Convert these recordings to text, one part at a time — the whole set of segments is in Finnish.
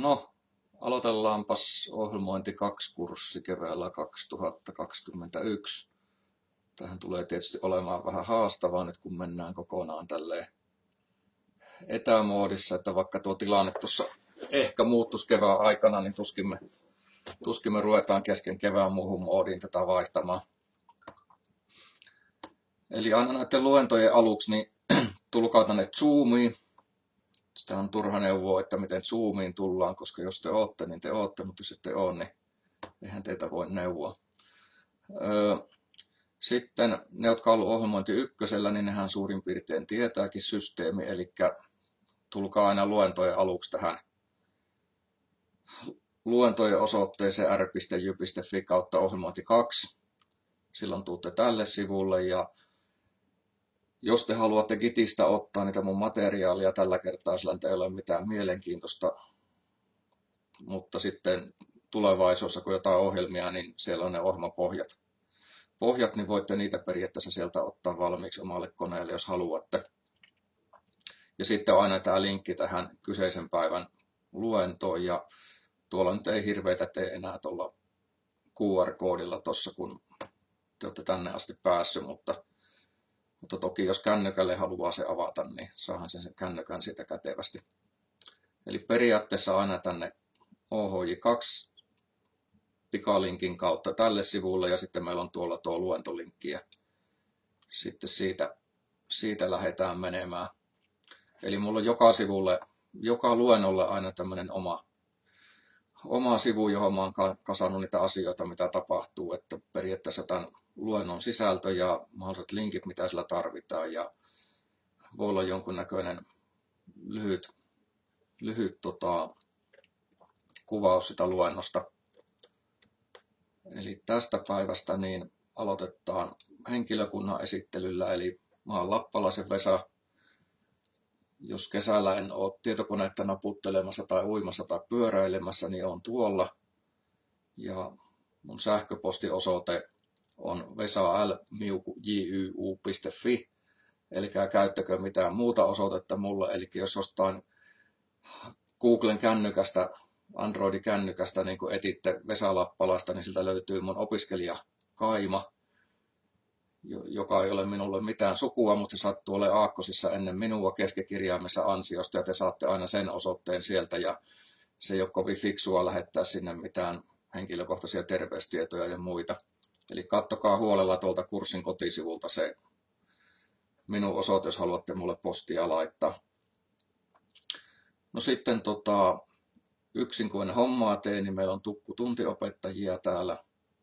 No, aloitellaanpas ohjelmointi 2-kurssi keväällä 2021. Tähän tulee tietysti olemaan vähän haastavaa nyt, kun mennään kokonaan tälleen etämoodissa, että vaikka tuo tilanne tuossa ehkä muuttuisi kevään aikana, niin tuskin me ruvetaan kesken kevään muuhun moodiin tätä vaihtamaan. Eli aina näiden luentojen aluksi, niin tulkaa tänne Zoomiin. Sitä on turha neuvoa, että miten Zoomiin tullaan, koska jos te ootte, niin te ootte, mutta jos ette ole, niin eihän teitä voi neuvoa. Sitten ne, jotka on ollut ohjelmointi ykkösellä, niin nehän suurin piirtein tietääkin systeemi, eli tulkaa aina luentojen aluksi tähän luentojen osoitteeseen r.jy.fi kautta ohjelmointi 2. Silloin tuutte tälle sivulle ja jos te haluatte Gitistä ottaa niitä mun materiaalia tällä kertaa, sillä ei ole mitään mielenkiintoista, mutta sitten tulevaisuudessa, kun jotain ohjelmia, niin siellä on ne ohjelmapohjat. Niin voitte niitä periaatteessa sieltä ottaa valmiiksi omalle koneelle, jos haluatte. Ja sitten on aina tämä linkki tähän kyseisen päivän luentoon, ja tuolla nyt ei hirveitä tee enää tuolla QR-koodilla tuossa, kun te olette tänne asti päässyt, mutta toki jos kännykälle haluaa se avata, niin saahan sen kännykän siitä kätevästi. Eli periaatteessa aina tänne OHJ2 pikalinkin kautta tälle sivulle ja sitten meillä on tuolla tuo luentolinkki ja sitten siitä lähdetään menemään. Eli mulla on joka luennolle aina tämmöinen oma sivu, johon mä oon kasannut niitä asioita, mitä tapahtuu, että periaatteessa tämän luennon sisältö ja mahdolliset linkit, mitä sillä tarvitaan, ja voi olla jonkunnäköinen lyhyt kuvaus sitä luennosta. Eli tästä päivästä niin aloitetaan henkilökunnan esittelyllä, eli mä oon Lappalaisen Vesa. Jos kesällä en ole tietokoneetta naputtelemassa tai uimassa tai pyöräilemässä, niin on tuolla. Ja mun sähköpostiosoite on vesal@jyu.fi, eli käyttäkö mitään muuta osoitetta mulle, eli jos jostain Googlen kännykästä, Android-kännykästä niin kun etitte Vesa Lappalaista, niin siltä löytyy mun opiskelija-kaima, joka ei ole minulle mitään sukua, mutta se sattuu olemaan aakkosissa ennen minua keskikirjaimessa ansiosta, ja te saatte aina sen osoitteen sieltä, ja se ei ole kovin fiksua lähettää sinne mitään henkilökohtaisia terveystietoja ja muita. Eli katsokaa huolella tuolta kurssin kotisivulta se minun osoite, jos haluatte mulle postia laittaa. No sitten yksin kun en hommaa tee, niin meillä on tukku tuntiopettajia täällä.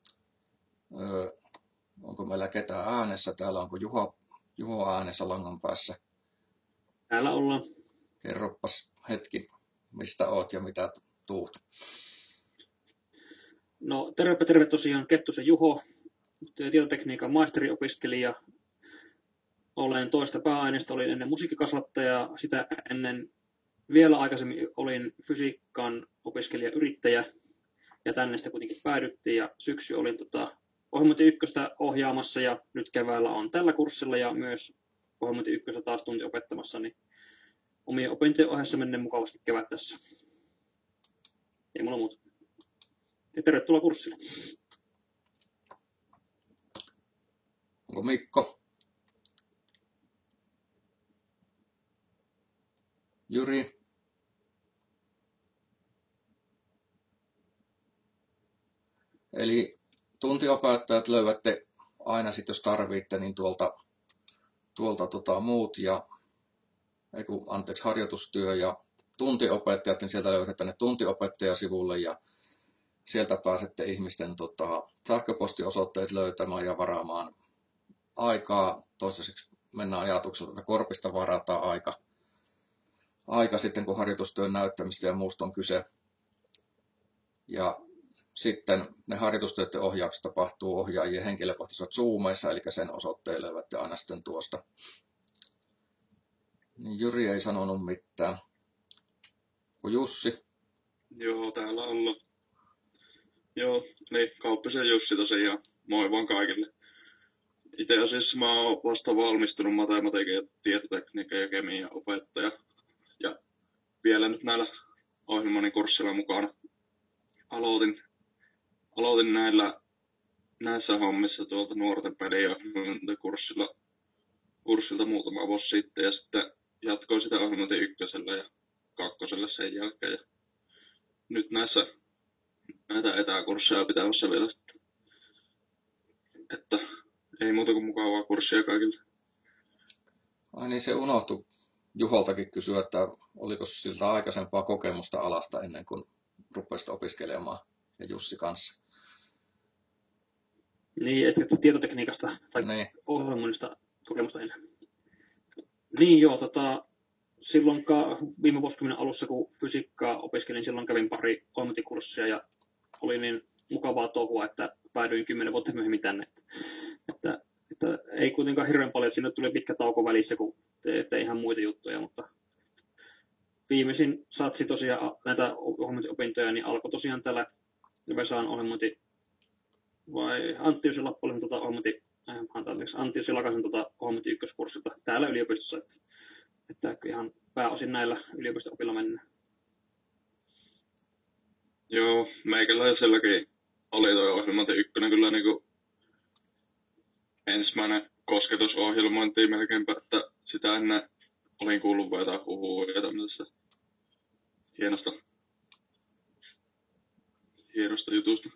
Onko meillä ketään äänessä? Täällä onko Juho äänessä langan päässä? Täällä ollaan. Kerropas hetki, mistä oot ja mitä tuut. No terve tosiaan, Kettusen Juho, tietotekniikan maisteriopiskelija. Olen toista pääaineesta, olin ennen musiikkikasvattaja, sitä ennen vielä aikaisemmin olin fysiikan opiskelijayrittäjä ja tänne sitä kuitenkin päädyttiin ja syksy olin ohjelmointi ykköstä ohjaamassa ja nyt keväällä on tällä kurssilla ja myös ohjelmointi ykköstä taas tunti opettamassa, niin omien opintojen ohessa menneen mukavasti kevät tässä. Ei mulla muuta. Ja tervetuloa kurssille. Onko Mikko? Jyri? Eli tuntiopettajat löydätte aina sitten, jos tarvitte, niin tuolta muut ja harjoitustyö ja tuntiopettajat, niin sieltä löydätte tänne tuntiopettajasivulle ja sieltä pääsette ihmisten sähköpostiosoitteet löytämään ja varaamaan aikaa. Toistaiseksi mennään ajatuksella, että korpista varataan aika sitten, kun harjoitustyön näyttämistä ja muusta on kyse. Ja sitten ne harjoitustyöiden ohjaukset tapahtuu ohjaajien henkilökohtaisissa Zoomeissa, eli sen osoitteen löydätte aina sitten tuosta. Niin Jyri ei sanonut mitään. Kun Jussi? Joo, täällä ollaan. Joo, eli Kauppisen Jussi tosiaan. Moi vaan kaikille. Itse asiassa mä oon vasta valmistunut matematiikan ja tietotekniikan ja kemian opettaja. Ja vielä nyt näillä ohjelmani kurssilla mukana. Aloitin näissä hommissa tuolta nuorten peliohjelmointikurssilta muutama vuosi sitten ja sitten jatkoin sitä ohjelmointi 1 ja 2 sen jälkeen. Ja nyt näitä etäkursseja pitämässä vielä sitten. Että ei muuta kuin mukavaa kurssia kaikille. Ai niin, se unohtui Juholtakin kysyä, että oliko siltä aikaisempaa kokemusta alasta ennen kuin rupesit opiskelemaan ja Jussi kanssa. Niin, että tietotekniikasta tai Niin. ohjelmoinnista kokemusta ennen. Niin joo, silloin viime vuosikymmenen alussa, kun fysiikkaa opiskelin, silloin kävin pari ohjelmointikurssia ja oli niin mukavaa touhua, että päädyin 10 vuotta myöhemmin tänne. Että ei kuitenkaan hirveän paljon, että sinne tuli pitkä tauko välissä, kun teette ihan muita juttuja, mutta viimeisin satsi tosiaan näitä ohjelmointiopintoja, niin alkoi tosiaan tällä Vesan ohjelmointi, vai Antti Jussi Lappalaisen Antti Jussi Lakasen ohjelmointi 1-kurssilta täällä yliopistossa, että ihan pääosin näillä yliopisto-opilla mennään. Joo, meikäläiselläkin oli tuo ohjelmointi 1 kyllä niinku ensimmäinen kosketus ohjelmointiin melkeinpä, että sitä ennen olin kuullut vaan jotain huhuja tämmöisestä hienosta jutusta.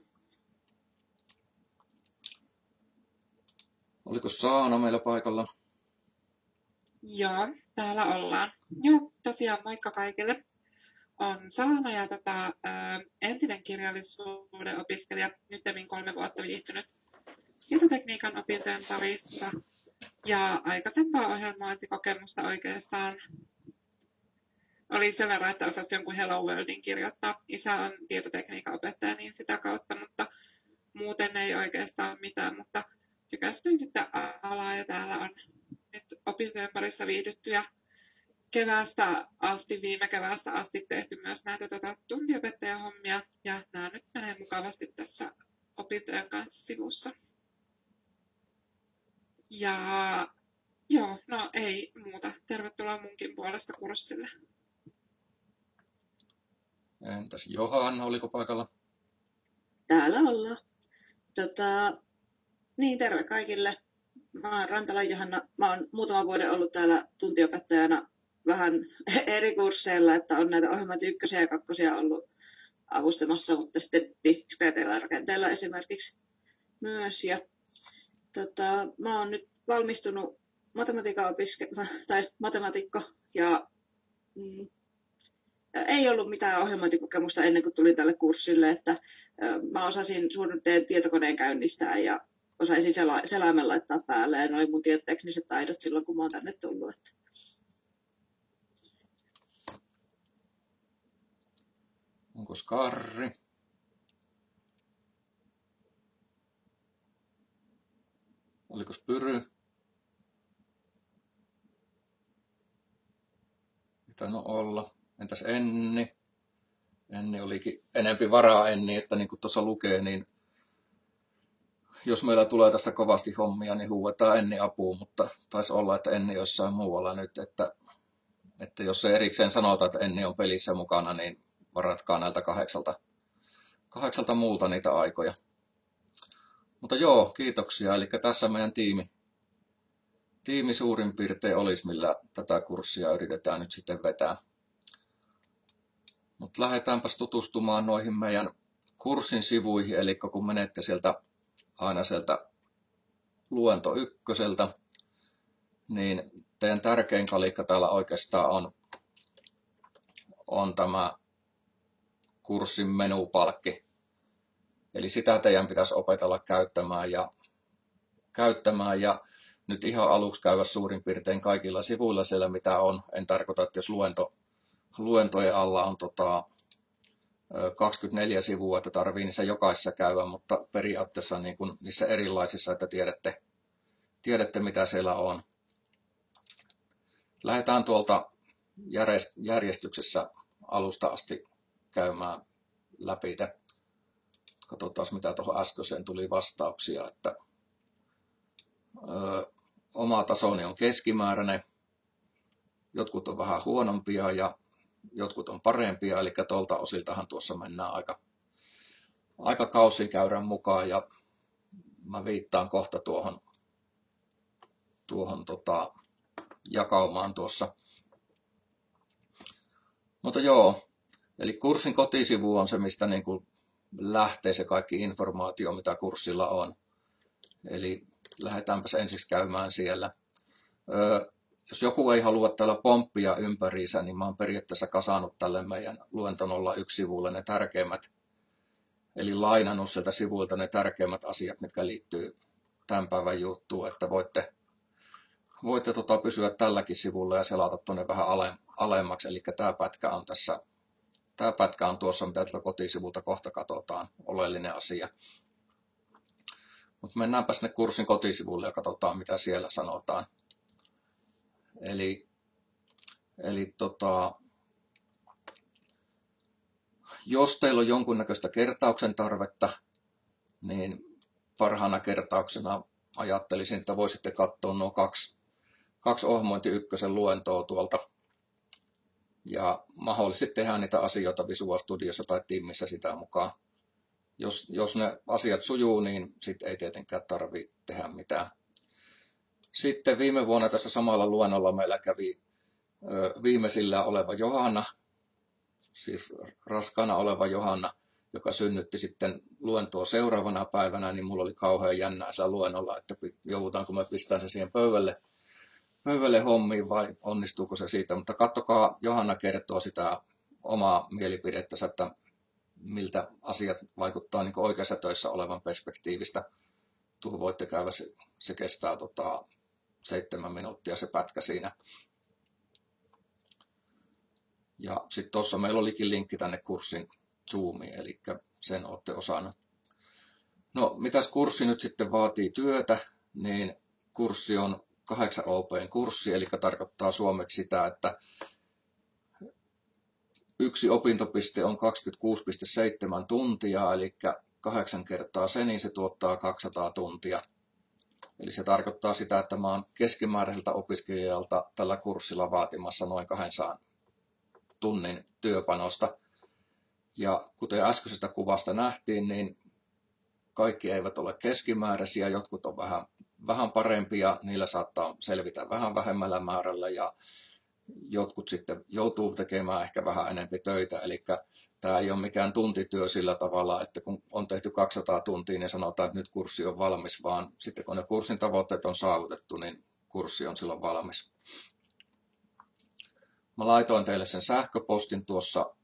Oliko Saana meillä paikalla? Joo, täällä ollaan. Joo, tosiaan moikka kaikille. On Saana ja entinen kirjallisuuden opiskelija, nyt 3 vuotta viihtynyt tietotekniikan opintojen parissa. Ja aikaisempaa ohjelmointikokemusta oikeastaan oli sen verran, että osasi jonkun Hello Worldin kirjoittaa. Isä on tietotekniikan opettaja, niin sitä kautta, mutta muuten ei oikeastaan mitään. Mutta tykästyin sitten alaa ja täällä on nyt opintojen parissa viihdytty ja viime keväästä asti tehty myös näitä tuntiopettajahommia ja nämä nyt menee mukavasti tässä opintojen kanssa sivussa. Ja joo, no ei muuta. Tervetuloa munkin puolesta kurssille. Entäs Johanna, oliko paikalla? Täällä ollaan. Niin, terve kaikille. Mä oon Rantalan Johanna. Mä oon muutaman vuoden ollut täällä tuntiopettajana vähän eri kursseilla, että on näitä ohjelmointi 1 ja 2 ollut avustamassa, mutta sitten PTL-rakenteella esimerkiksi myös. Ja, mä oon nyt valmistunut matemaatikko ja ei ollut mitään ohjelmointikokemusta ennen kuin tulin tälle kurssille, että mä osasin suunnilleen tietokoneen käynnistää ja osaisin selaimen laittaa päälle ja ne oli mun tietotekniset taidot silloin, kun mä oon tänne tullut. Onko Karri? Oliko Pyry? Ei tainnut olla. Entäs Enni? Enni olikin enempi varaa Enni, että niin kuin tuossa lukee, niin jos meillä tulee tästä kovasti hommia, niin huuetaan Enni apuun, mutta taisi olla, että Enni jossain muualla nyt, että jos se erikseen sanotaan, että Enni on pelissä mukana, niin varatkaa näiltä 8 muulta niitä aikoja. Mutta joo, kiitoksia. Eli tässä meidän tiimi suurin piirtein olisi, millä tätä kurssia yritetään nyt sitten vetää. Mutta lähdetäänpäs tutustumaan noihin meidän kurssin sivuihin, eli kun menette aina sieltä luento 1, niin teidän tärkein kalikka täällä oikeastaan on tämä kurssin menupalkki. Eli sitä teidän pitäisi opetella käyttämään ja nyt ihan aluksi käydä suurin piirtein kaikilla sivuilla siellä mitä on. En tarkoita, että jos luentojen alla on 24 sivua, että tarvii niissä jokaisessa käydä, mutta periaatteessa niin kuin niissä erilaisissa, että tiedätte mitä siellä on. Lähdetään tuolta järjestyksessä alusta asti käymään läpi. Katsotaan mitä tuohon äskeiseen tuli vastauksia, että oma tasoni on keskimääräinen, jotkut on vähän huonompia ja jotkut on parempia, eli tuolta osiltahan tuossa mennään aika kausikäyrän mukaan, ja mä viittaan kohta tuohon jakaumaan tuossa. Mutta joo, eli kurssin kotisivu on se, mistä niin kuin lähtee se kaikki informaatio, mitä kurssilla on. Eli lähdetäänpäs ensiksi käymään siellä. Jos joku ei halua täällä pomppia ympäriinsä, niin mä oon periaatteessa kasannut tälle meidän Luento 01-sivulle ne tärkeimmät, eli lainannut sieltä sivuilta ne tärkeimmät asiat, mitkä liittyy tämän päivän juttuun, että voitte pysyä tälläkin sivulla ja selata tuonne vähän alemmaksi, eli tämä pätkä on tuossa, mitä täältä kotisivulta kohta katsotaan, oleellinen asia. Mutta mennäänpä sinne kurssin kotisivulle ja katsotaan, mitä siellä sanotaan. Eli jos teillä on jonkunnäköistä kertauksen tarvetta, niin parhaana kertauksena ajattelisin, että voisitte katsoa nuo kaksi Ohjelmointi 1 luentoa tuolta. Ja mahdollisesti tehdä niitä asioita Visual Studiossa tai Teamissa sitä mukaan. Jos ne asiat sujuu, niin sitten ei tietenkään tarvitse tehdä mitään. Sitten viime vuonna tässä samalla luennolla meillä kävi viimeisillä oleva Johanna, siis raskaana oleva Johanna, joka synnytti sitten luentoa seuraavana päivänä, niin mulla oli kauhean jännää sillä luennolla, että joudutaanko me pistää se siihen pöydälle hommiin vai onnistuuko se siitä. Mutta katsokaa, Johanna kertoo sitä omaa mielipidettänsä, että miltä asiat vaikuttaa niin oikeassa töissä olevan perspektiivistä. Tuohon voitte käydä, se kestää 7 minuuttia se pätkä siinä. Ja sitten tuossa meillä olikin linkki tänne kurssin Zoomiin, eli sen olette osannut. No, mitäs kurssi nyt sitten vaatii työtä, niin kurssi on 8 OP:n kurssi, eli tarkoittaa suomeksi sitä, että yksi opintopiste on 26,7 tuntia, eli 8 kertaa se, niin se tuottaa 200 tuntia. Eli se tarkoittaa sitä, että mä oon keskimääräiseltä opiskelijalta tällä kurssilla vaatimassa noin 200 tunnin työpanosta. Ja kuten äskeisestä kuvasta nähtiin, niin kaikki eivät ole keskimääräisiä, jotkut on vähän parempia, niillä saattaa selvitä vähän vähemmällä määrällä ja jotkut sitten joutuu tekemään ehkä vähän enempi töitä. Eli tämä ei ole mikään tuntityö sillä tavalla, että kun on tehty 200 tuntia, niin sanotaan, että nyt kurssi on valmis, vaan sitten kun ne kurssin tavoitteet on saavutettu, niin kurssi on silloin valmis. Mä laitoin teille sen sähköpostin tuossa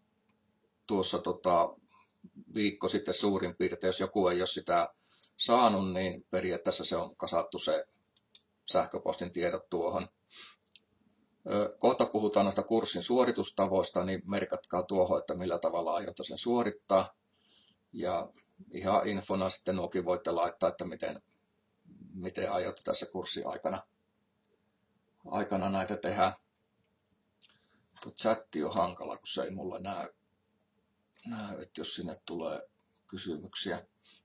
viikko sitten suurin piirtein. Jos joku ei ole sitä saanut, niin periaatteessa se on kasattu se sähköpostin tiedot tuohon. Kohta puhutaan noista kurssin suoritustavoista, niin merkatkaa tuohon, että millä tavalla aiotte sen suorittaa. Ja ihan infona sitten nuokin voitte laittaa, että miten aiotte tässä kurssin aikana näitä tehdä. Tuo chatti on hankala, kun se ei mulle näy, että jos sinne tulee kysymyksiä.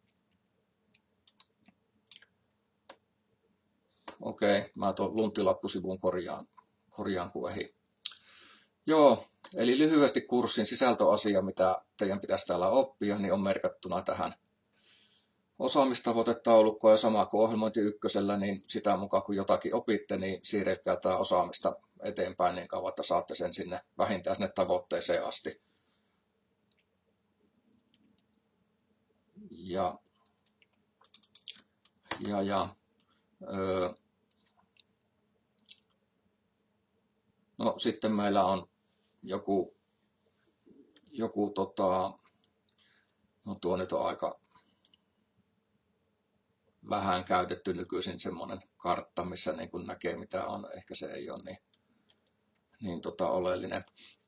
Okei, mä tuon lunttilappusivun korjaan kun ehdi. Joo, eli lyhyesti kurssin sisältöasia, mitä teidän pitäisi täällä oppia, niin on merkattuna tähän osaamistavoitetaulukkoon ja sama kuin Ohjelmointi 1, niin sitä mukaan kun jotakin opitte, niin siirretkää tämä osaamista eteenpäin niin kauan, että saatte sen sinne vähintään sinne tavoitteeseen asti. No sitten meillä on joku no tuo nyt on aika vähän käytetty nykyisin semmoinen kartta, missä niin kuin näkee mitä on, ehkä se ei ole niin oleellinen.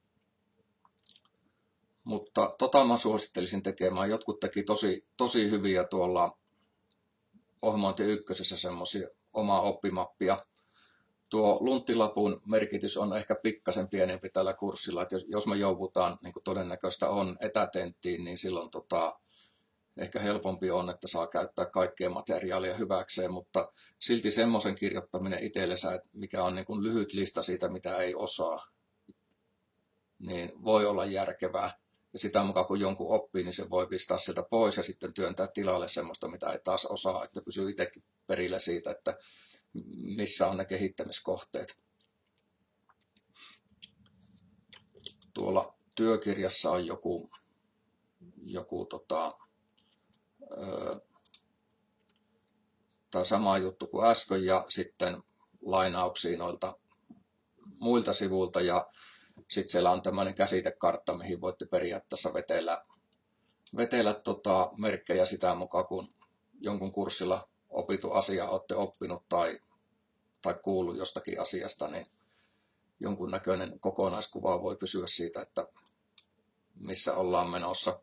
Mutta mä suosittelisin tekemään. Jotkut teki tosi hyviä tuolla Ohjelmointi 1 semmoisia omaa oppimappia. Tuo lunttilapun merkitys on ehkä pikkasen pienempi tällä kurssilla, että jos me joudutaan, niin kuin todennäköistä on, etätenttiin, niin silloin ehkä helpompi on, että saa käyttää kaikkea materiaalia hyväkseen, mutta silti semmoisen kirjoittaminen itsellensä, mikä on niin kuin lyhyt lista siitä, mitä ei osaa. niin voi olla järkevää. Ja sitä mukaan kun jonkun oppii, niin se voi pistää sieltä pois ja sitten työntää tilalle semmoista, mitä ei taas osaa, että pysyy itsekin perillä siitä, että missä on ne kehittämiskohteet. Tuolla työkirjassa on joku tämä sama juttu kuin äsken ja sitten lainauksia noilta muilta sivuilta ja sitten siellä on tämmöinen käsitekartta, mihin voitte periaatteessa vetellä merkkejä sitä mukaan, kun jonkun kurssilla opittu asia olette oppinut tai kuullut jostakin asiasta, niin jonkunnäköinen kokonaiskuva voi pysyä siitä, että missä ollaan menossa.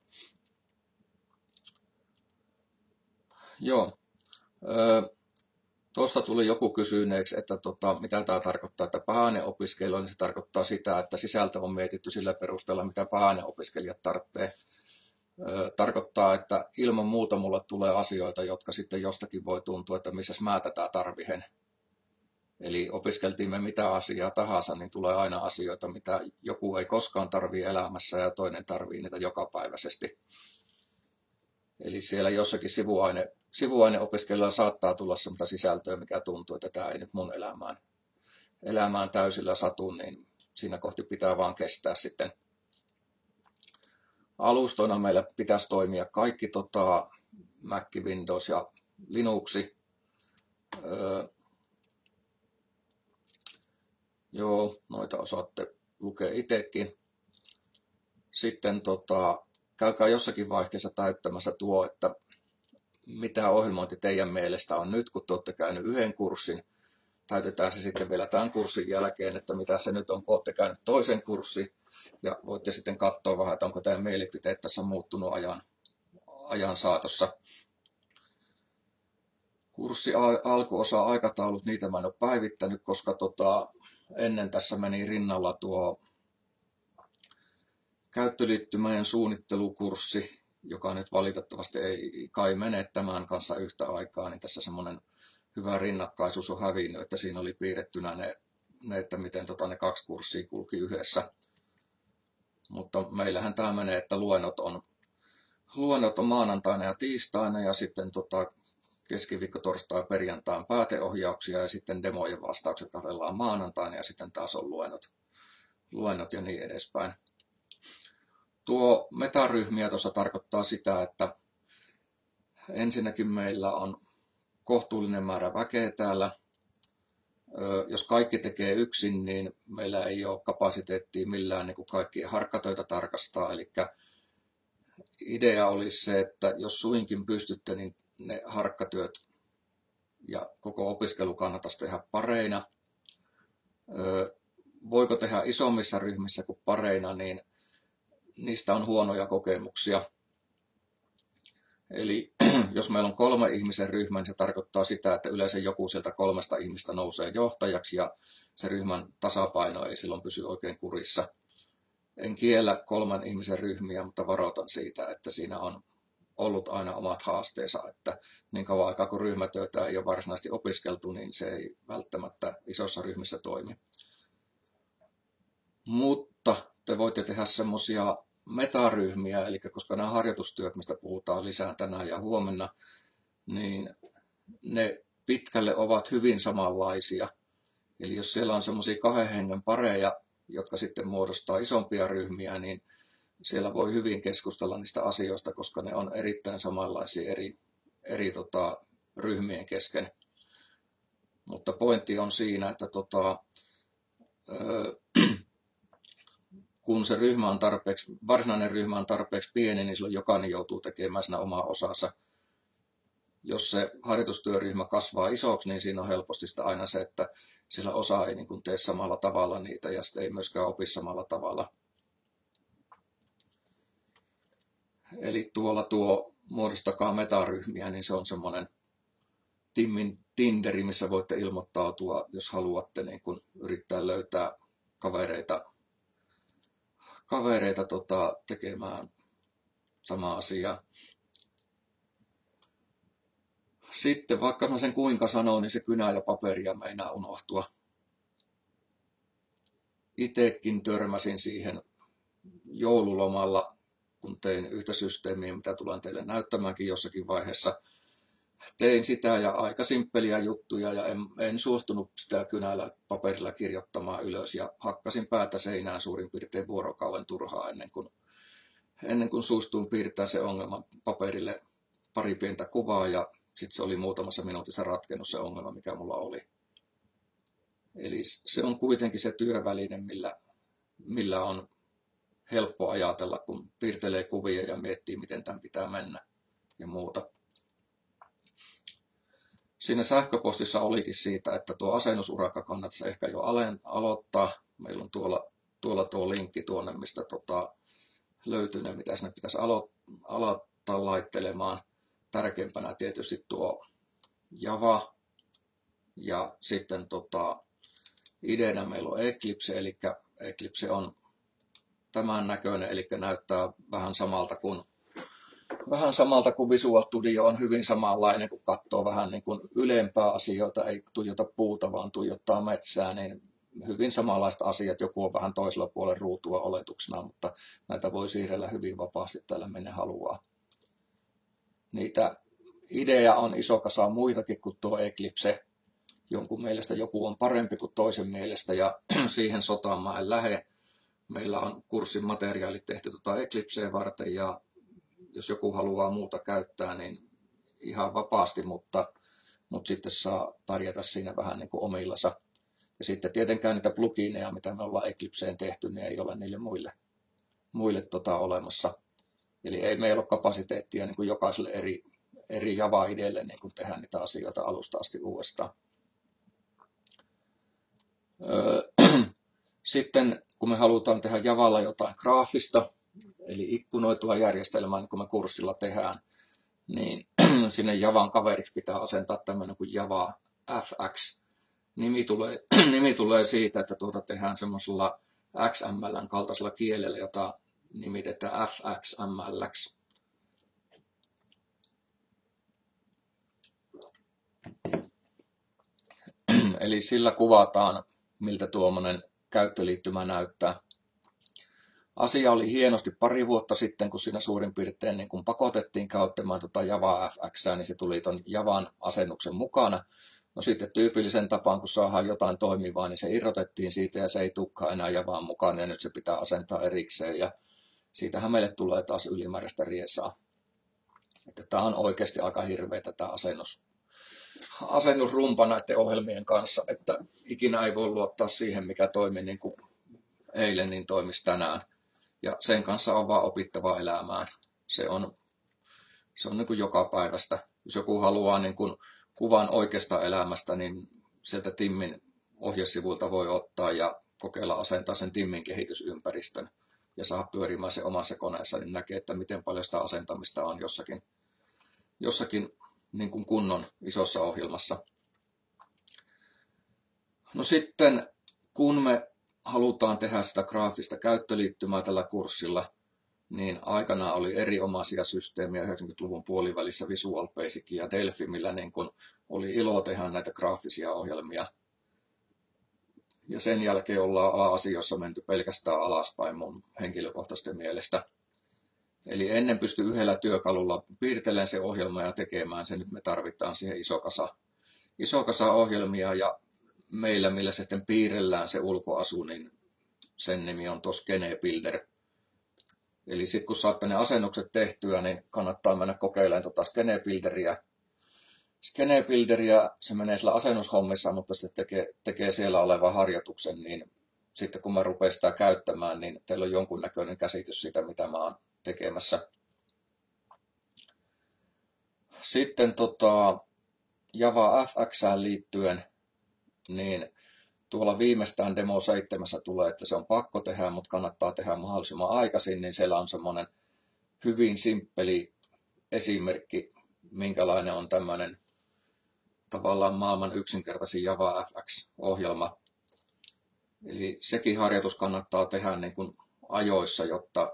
Joo. Tuosta tuli joku kysyneeksi, että mitä tämä tarkoittaa, että pähäineopiskelu, niin se tarkoittaa sitä, että sisältö on mietitty sillä perusteella, mitä pähäineopiskelijat tarvitsee. Tarkoittaa, että ilman muuta mulle tulee asioita, jotka sitten jostakin voi tuntua, että missä mä tätä tarvihen. Eli opiskeltiin me mitä asiaa tahansa, niin tulee aina asioita, mitä joku ei koskaan tarvitse elämässä ja toinen tarvitsee niitä jokapäiväisesti. Eli siellä jossakin sivuaineopiskelijalla saattaa tulla sellaista sisältöä, mikä tuntuu, että tämä ei nyt mun elämään täysillä satu, niin siinä kohti pitää vaan kestää sitten. Alustoina meillä pitäisi toimia kaikki Mac, Windows ja Linuxi. Joo, noita osaatte lukea itsekin. Sitten käykää jossakin vaiheessa täyttämässä tuo, että mitä ohjelmointi teidän mielestä on nyt, kun te olette käynyt yhden kurssin. Täytetään se sitten vielä tämän kurssin jälkeen, että mitä se nyt on, kun olette käynyt toisen kurssin. Ja voitte sitten katsoa vähän, että onko teidän mielipiteet tässä muuttunut ajan saatossa. Kurssi alkuosa aikataulut, niitä mä en ole päivittänyt, koska ennen tässä meni rinnalla tuo käyttöliittymien suunnittelukurssi, joka nyt valitettavasti ei kai mene tämän kanssa yhtä aikaa, niin tässä semmoinen hyvä rinnakkaisuus on hävinnyt, että siinä oli piirrettynä ne että miten ne 2 kurssia kulki yhdessä. Mutta meillähän tämä menee, että luennot on maanantaina ja tiistaina ja sitten keskiviikko, torstai ja perjantain pääteohjauksia ja sitten demojen vastaukset katsellaan maanantaina ja sitten taas on luennot ja niin edespäin. Tuo metaryhmiä tuossa tarkoittaa sitä, että ensinnäkin meillä on kohtuullinen määrä väkeä täällä. Jos kaikki tekee yksin, niin meillä ei ole kapasiteettia millään niin kuin kaikkia harkkatöitä tarkastaa. Eli idea olisi se, että jos suinkin pystytte, niin ne harkkatyöt ja koko opiskelu kannattaisi tehdä pareina. Voiko tehdä isommissa ryhmissä kuin pareina, niin niistä on huonoja kokemuksia. Eli jos meillä on 3 ihmisen ryhmä, niin se tarkoittaa sitä, että yleensä joku sieltä 3 ihmistä nousee johtajaksi ja se ryhmän tasapaino ei silloin pysy oikein kurissa. En kiellä 3 ihmisen ryhmiä, mutta varoitan siitä, että siinä on ollut aina omat haasteensa, että niin kauan aikaa kun ryhmätyötä ei ole varsinaisesti opiskeltu, niin se ei välttämättä isossa ryhmissä toimi. Mutta te voitte tehdä semmoisia metaryhmiä, eli koska nämä harjoitustyöt, mistä puhutaan lisää tänään ja huomenna, niin ne pitkälle ovat hyvin samanlaisia. Eli jos siellä on semmoisia 2 hengen pareja, jotka sitten muodostaa isompia ryhmiä, niin siellä voi hyvin keskustella niistä asioista, koska ne on erittäin samanlaisia eri ryhmien kesken. Mutta pointti on siinä, että kun se ryhmä on varsinainen ryhmä on tarpeeksi pieni, niin silloin jokainen joutuu tekemään siinä omaa osansa. Jos se harjoitustyöryhmä kasvaa isoksi, niin siinä on helposti sitä aina se, että sillä osa ei niin kuin tee samalla tavalla niitä ja sitten ei myöskään opi samalla tavalla. Eli tuo muodostakaa metaryhmiä, niin se on semmoinen Timmin Tinderi, missä voitte ilmoittautua, jos haluatte niin kun yrittää löytää kavereita tekemään samaa asiaa. Sitten vaikka mä sen kuinka sanon, niin se kynä ja paperia meinaa unohtua. Itsekin törmäsin siihen joululomalla, kun tein yhtä systeemiä, mitä tulen teille näyttämäänkin jossakin vaiheessa. Tein sitä ja aika simppeliä juttuja ja en suostunut sitä kynällä paperilla kirjoittamaan ylös ja hakkasin päätä seinään suurin piirtein vuorokauden turhaa ennen kuin suistuin piirtämään se ongelma paperille pari pientä kuvaa ja sitten se oli muutamassa minuutissa ratkennut se ongelma, mikä mulla oli. Eli se on kuitenkin se työväline, millä on helppo ajatella, kun piirtelee kuvia ja miettii, miten tämän pitää mennä ja muuta. Siinä sähköpostissa olikin siitä, että tuo asennusurakka kannattaisi ehkä jo aloittaa. Meillä on tuolla tuo linkki tuonne, mistä löytyy ne, mitä sinne pitäisi aloittaa laittelemaan. Tärkeimpänä tietysti tuo Java ja sitten ideana meillä on Eclipse, eli Eclipse on tämän näköinen, eli näyttää vähän samalta kuin Visual Studio on hyvin samanlainen, kun katsoo vähän niin kuin ylempää asioita, ei tuijota puuta, vaan tuijottaa metsää, niin hyvin samanlaiset asiat, joku on vähän toisella puolella ruutua oletuksena, mutta näitä voi siirrellä hyvin vapaasti tällä minne haluaa. Niitä idea on iso kasa muitakin kuin tuo Eclipse. Jonkun mielestä joku on parempi kuin toisen mielestä ja siihen sotaan mä en lähde. Meillä on kurssin materiaalit tehty Eclipseen varten ja jos joku haluaa muuta käyttää, niin ihan vapaasti, mutta sitten saa pärjätä siinä vähän niin kuin omillansa. Ja sitten tietenkään niitä plugineja, mitä me ollaan Eclipseen tehty, niin ei ole niille muille olemassa. Eli ei meillä ole kapasiteettia niin kuin jokaiselle eri Java-ideelle niin kuin tehdä niitä asioita alusta asti uudestaan. Sitten kun me halutaan tehdä Javalla jotain graafista, eli ikkunoitua järjestelmää, niin kuin me kurssilla tehdään, niin sinne Javan kaveriksi pitää asentaa tämmöinen kuin Java FX. Nimi tulee siitä, että tehdään semmoisella XML:n kaltaisella kielellä, jota nimitetään FXML:ksi. Eli sillä kuvataan, miltä tuommoinen käyttöliittymä näyttää. Asia oli hienosti pari vuotta sitten, kun siinä suurin piirtein niin kun pakotettiin käyttämään Java FX, niin se tuli ton Javan asennuksen mukana. No sitten tyypillisen tapaan, kun saadaan jotain toimivaa, niin se irrotettiin siitä ja se ei tulekaan enää Javaan mukaan ja nyt se pitää asentaa erikseen ja siitähän meille tulee taas ylimääräistä riesaa. Tämä on oikeasti aika hirveä tämä asennusrumpa näiden ohjelmien kanssa, että ikinä ei voi luottaa siihen, mikä toimi niin kuin eilen, niin toimisi tänään. Ja sen kanssa on vaan opittava elämään. Se on niin kuin joka päivästä. Jos joku haluaa niin kuin kuvan oikeasta elämästä, niin sieltä Timmin ohjesivuilta voi ottaa ja kokeilla asentaa sen Timmin kehitysympäristön ja saa pyörimään se omassa koneessa, niin näkee, että miten paljon sitä asentamista on jossakin niin kuin kunnon isossa ohjelmassa. No sitten, kun me halutaan tehdä sitä graafista käyttöliittymää tällä kurssilla, niin aikanaan oli erinomaisia systeemiä 90-luvun puolivälissä Visual Basic ja Delphi, millä niin kuin oli ilo tehdä näitä graafisia ohjelmia. Ja sen jälkeen ollaan A-asioissa menty pelkästään alaspäin mun henkilökohtaisten mielestä. Eli ennen pystyi yhdellä työkalulla piirtelemään se ohjelma ja tekemään se. Nyt me tarvitaan siihen iso kasa ohjelmia ja meillä, millä se sitten piirrellään se ulkoasu, niin sen nimi on Skene Builder. Eli sitten kun saatte ne asennukset tehtyä, niin kannattaa mennä kokeilemaan Skene Builderia. Skene Builderia, se menee sillä asennushommissa, mutta se tekee siellä olevan harjoituksen, niin sitten kun mä rupean sitä käyttämään, niin teillä on jonkunnäköinen käsitys siitä, mitä mä oon tekemässä. Sitten Java FX:ään liittyen, niin tuolla viimeistään Demo 7 tulee, että se on pakko tehdä, mutta kannattaa tehdä mahdollisimman aikaisin, niin siellä on semmoinen hyvin simppeli esimerkki, minkälainen on tämmöinen tavallaan maailman yksinkertaisin Java FX-ohjelma. Eli sekin harjoitus kannattaa tehdä niin kuin ajoissa,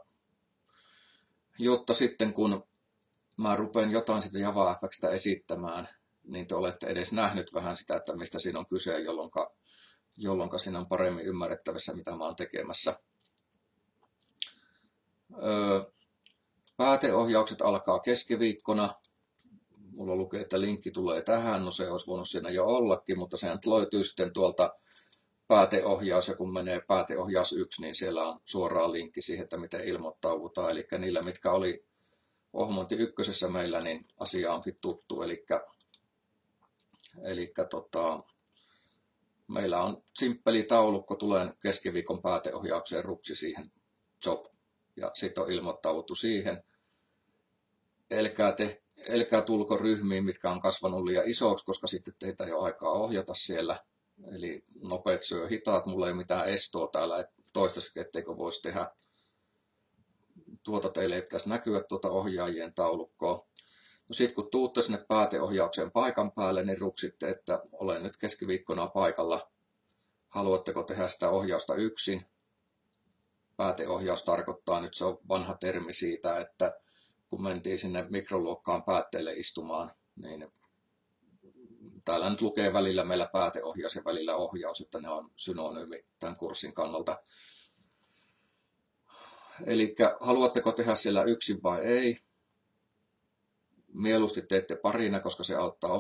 jotta sitten kun mä rupean jotain sitä Java FX:tä esittämään, niin te olette edes nähnyt vähän sitä, että mistä siinä on kyse, jolloin siinä on paremmin ymmärrettävissä, mitä mä oon tekemässä. Pääteohjaukset alkaa keskiviikkona. Mulla lukee, että linkki tulee tähän. No se olisi voinut siinä jo ollakin, mutta sehän löytyy sitten tuolta pääteohjaus. Ja kun menee pääteohjaus 1, niin siellä on suoraan linkki siihen, että miten ilmoittaudutaan. Eli niillä, mitkä oli ohjelmointi 1 meillä, niin asia onkin tuttu. Eli meillä on simppeli taulukko, tulen keskiviikon pääteohjaukseen rupsi siihen job. Ja sitten on ilmoittauduttu siihen. Älkää tulko ryhmiin, mitkä on kasvanut liian isoksi, koska sitten teitä ei ole aikaa ohjata siellä. Eli nopeat syö hitaat, mulla ei mitään estoa täällä toistaiseksi, etteikö voisi tehdä. Tuota teille ei pitäisi näkyä tuota ohjaajien taulukkoa. No sitten kun tuutte sinne pääteohjaukseen paikan päälle, niin ruksitte, että olen nyt keskiviikkona paikalla. Haluatteko tehdä sitä ohjausta yksin? Pääteohjaus tarkoittaa, nyt se on vanha termi siitä, että kun mentiin sinne mikroluokkaan päätteelle istumaan, niin täällä nyt lukee välillä meillä pääteohjaus ja välillä ohjaus, että ne on synonyymi tämän kurssin kannalta. Eli haluatteko tehdä siellä yksin vai ei? Mieluusti teette parina, koska se auttaa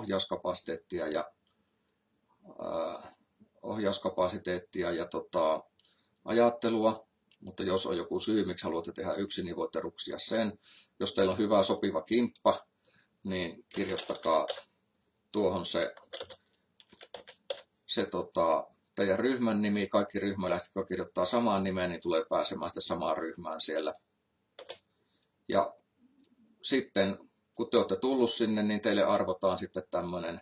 ohjauskapasiteettia ja ajattelua. Mutta jos on joku syy, miksi haluatte tehdä yksin, niin voitte ruksia sen. Jos teillä on hyvä sopiva kimppa, niin kirjoittakaa tuohon se teidän ryhmän nimi. Kaikki ryhmäläiset, jotka kirjoittaa samaan nimeen, niin tulee pääsemään sitten samaan ryhmään siellä. Ja sitten kun te olette tullut sinne, niin teille arvotaan sitten tämmöinen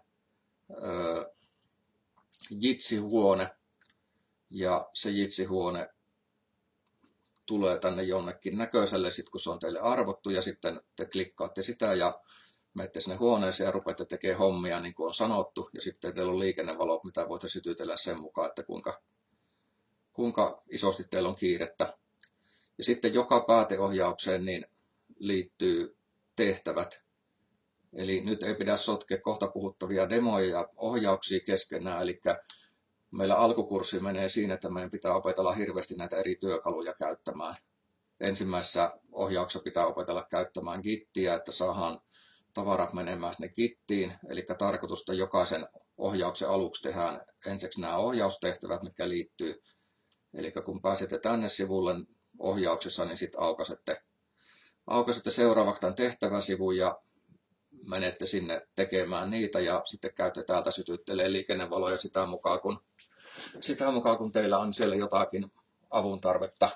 Jitsi-huone. Ja se Jitsi-huone tulee tänne jonnekin näköiselle, sit kun se on teille arvottu, ja sitten te klikkaatte sitä ja menette sinne huoneeseen ja rupeatte tekemään hommia niin kuin on sanottu, ja sitten teillä on liikennevalot, mitä voitte sytytellä sen mukaan, että kuinka isosti teillä on kiirettä. Ja sitten joka pääteohjaukseen niin liittyy tehtävät. Eli nyt ei pidä sotkea kohta puhuttavia demoja ja ohjauksia keskenään, eli meillä alkukurssi menee siinä, että meidän pitää opetella hirveästi näitä eri työkaluja käyttämään. Ensimmäisessä ohjauksessa pitää opetella käyttämään Gittiä, että saadaan tavarat menemään sinne Gittiin. Eli tarkoitusta jokaisen ohjauksen aluksi tehdään ensiksi nämä ohjaustehtävät, mitkä liittyy. Eli kun pääsette tänne sivulle ohjauksessa, niin sitten aukaisette seuraavaksi tämän tehtäväsivun ja menette sinne tekemään niitä ja sitten käytte täältä sytyttelee liikennevaloja sitä mukaan kun teillä on siellä jotakin avun tarvetta.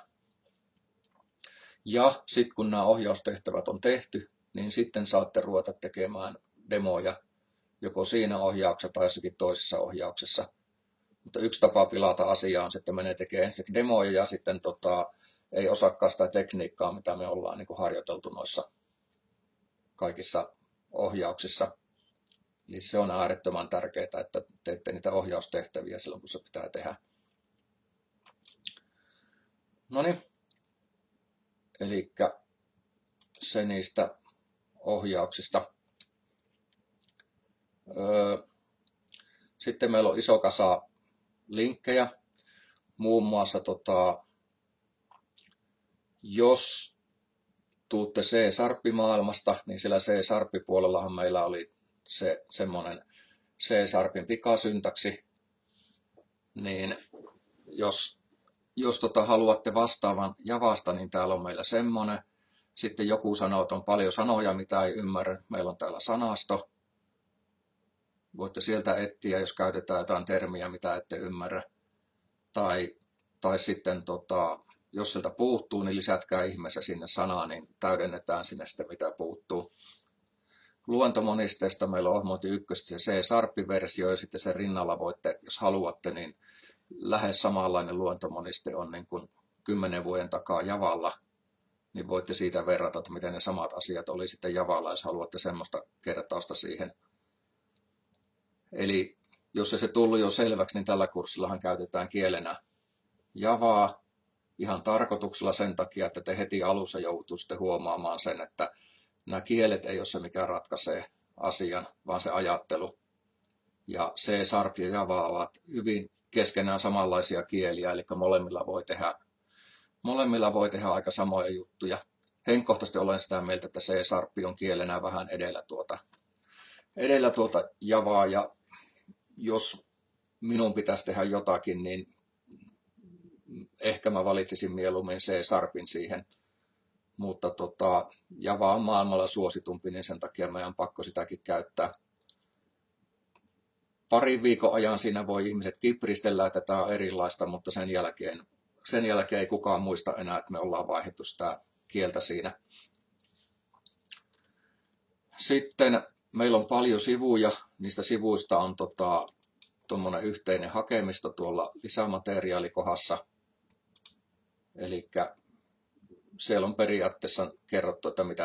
Ja sitten kun nämä ohjaustehtävät on tehty, niin sitten saatte ruveta tekemään demoja joko siinä ohjauksessa tai jossakin toisessa ohjauksessa. Mutta yksi tapa pilata asiaa on, että menee tekemään ensin demoja ja sitten ei osaakaan sitä tekniikkaa, mitä me ollaan niin kuin harjoiteltu noissa kaikissa ohjauksissa. Eli se on äärettömän tärkeää, että teette niitä ohjaustehtäviä silloin, kun se pitää tehdä. Noniin. Eli se niistä ohjauksista. Sitten meillä on iso kasa linkkejä. Muun muassa jos tuutte C-Sharp-maailmasta, niin siellä C-Sharp-puolellahan meillä oli se semmoinen C-Sharpin pikasyntaksi. Niin jos haluatte vastaavan Javasta, niin täällä on meillä semmoinen. Sitten joku sanoo, että on paljon sanoja, mitä ei ymmärrä. Meillä on täällä sanasto. Voitte sieltä etsiä, jos käytetään jotain termiä, mitä ette ymmärrä. Tai sitten, jos sieltä puuttuu, niin lisätkää ihmeessä sinne sanaa, niin täydennetään sinne sitten, mitä puuttuu. Luentomonisteesta meillä on ohjelmointi 1 se C-Sharp-versio, ja sitten sen rinnalla voitte, jos haluatte, niin lähes samanlainen luentomoniste on niin kuin 10 vuoden takaa Javalla. Niin voitte siitä verrata, että miten ne samat asiat oli sitten Javalla, jos haluatte semmoista kertausta siihen. Eli jos ei se tullut jo selväksi, niin tällä kurssillahan käytetään kielenä Javaa ihan tarkoituksella sen takia, että te heti alussa joutuisitte huomaamaan sen, että nämä kielet ei ole se, mikä ratkaisee asian, vaan se ajattelu. Ja C-Sharp ja Java ovat hyvin keskenään samanlaisia kieliä, eli molemmilla voi tehdä Molemmilla voi tehdä aika samoja juttuja. Henkkohtaisesti olen sitä mieltä, että C-sharp on kielenä vähän edellä tuota Javaa, ja jos minun pitäisi tehdä jotakin, niin ehkä mä valitsisin mieluummin C-sharpin siihen. Mutta Java on maailmalla suositumpi, niin sen takia meidän on pakko sitäkin käyttää. Parin viikon ajan siinä voi ihmiset kipristellä, että tämä on erilaista, mutta sen jälkeen ei kukaan muista enää, että me ollaan vaihdettu sitä kieltä siinä. Sitten meillä on paljon sivuja. Niistä sivuista on tuommoinen yhteinen hakemisto tuolla lisämateriaalikohdassa. Eli siellä on periaatteessa kerrottu, että mitä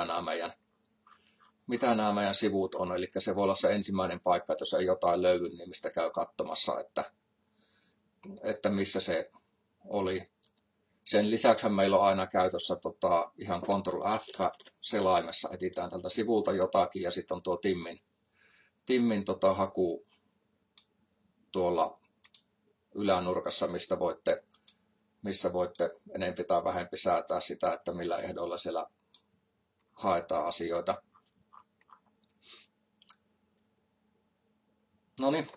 nämä meidän sivut on. Eli se voi olla se ensimmäinen paikka, että jos ei jotain löydy, niin mistä käy katsomassa, että missä se oli. Sen lisäksi meillä on aina käytössä ihan Ctrl+F-selaimessa etsitään tältä sivulta jotakin, ja sitten on tuo Timmin haku tuolla ylänurkassa, missä voitte enempi tai vähempi säätää sitä, että millä ehdoilla siellä haetaan asioita. No niin,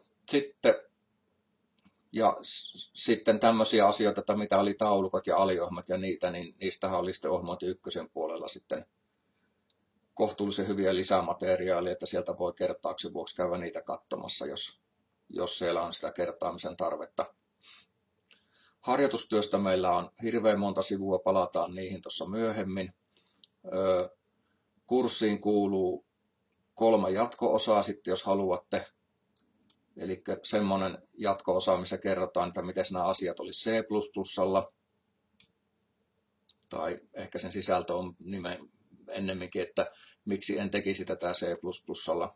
sitten tämmöisiä asioita, että mitä oli taulukot ja aliohjelmat ja niitä, niin niistähän oli sitten Ohjelmointi 1 puolella sitten kohtuullisen hyviä lisämateriaalia, että sieltä voi kertauksen vuoksi käydä niitä katsomassa, jos siellä on sitä kertaamisen tarvetta. Harjoitustyöstä meillä on hirveän monta sivua, palataan niihin tuossa myöhemmin. Kurssiin kuuluu 3 jatko-osaa sitten, jos haluatte. Eli semmoinen jatko-osa, missä kerrotaan, että miten nämä asiat oli C++:lla. Tai ehkä sen sisältö on ennemminkin, että miksi en tekisi tätä C++:lla.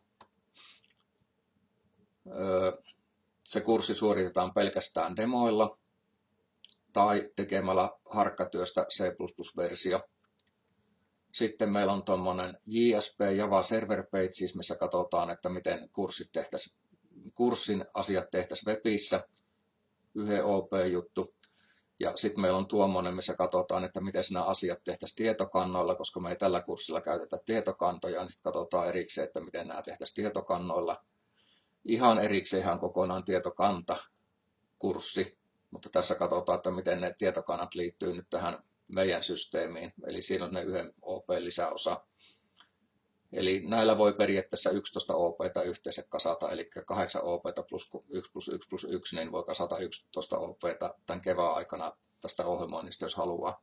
Se kurssi suoritetaan pelkästään demoilla tai tekemällä harkkatyöstä C++-versio. Sitten meillä on tuommoinen JSP, Java Server Pages, missä katsotaan, että miten kurssin asiat tehtäisiin webissä, yhden OP-juttu. Ja sitten meillä on tuommoinen, missä katsotaan, että miten nämä asiat tehtäisiin tietokannoilla, koska me ei tällä kurssilla käytetä tietokantoja, niin sitten katsotaan erikseen, että miten nämä tehtäisiin tietokannoilla. Ihan erikseen kokonaan tietokanta-kurssi, mutta tässä katsotaan, että miten ne tietokannat liittyy nyt tähän meidän systeemiin. Eli siinä on ne yhden OP-lisäosa. Eli näillä voi periaatteessa 11 OP:ta yhteensä kasata, eli 8 OP:ta plus 1+1+1, niin voi kasata 11 OP:ta tämän kevään aikana tästä ohjelmoinnista, jos haluaa.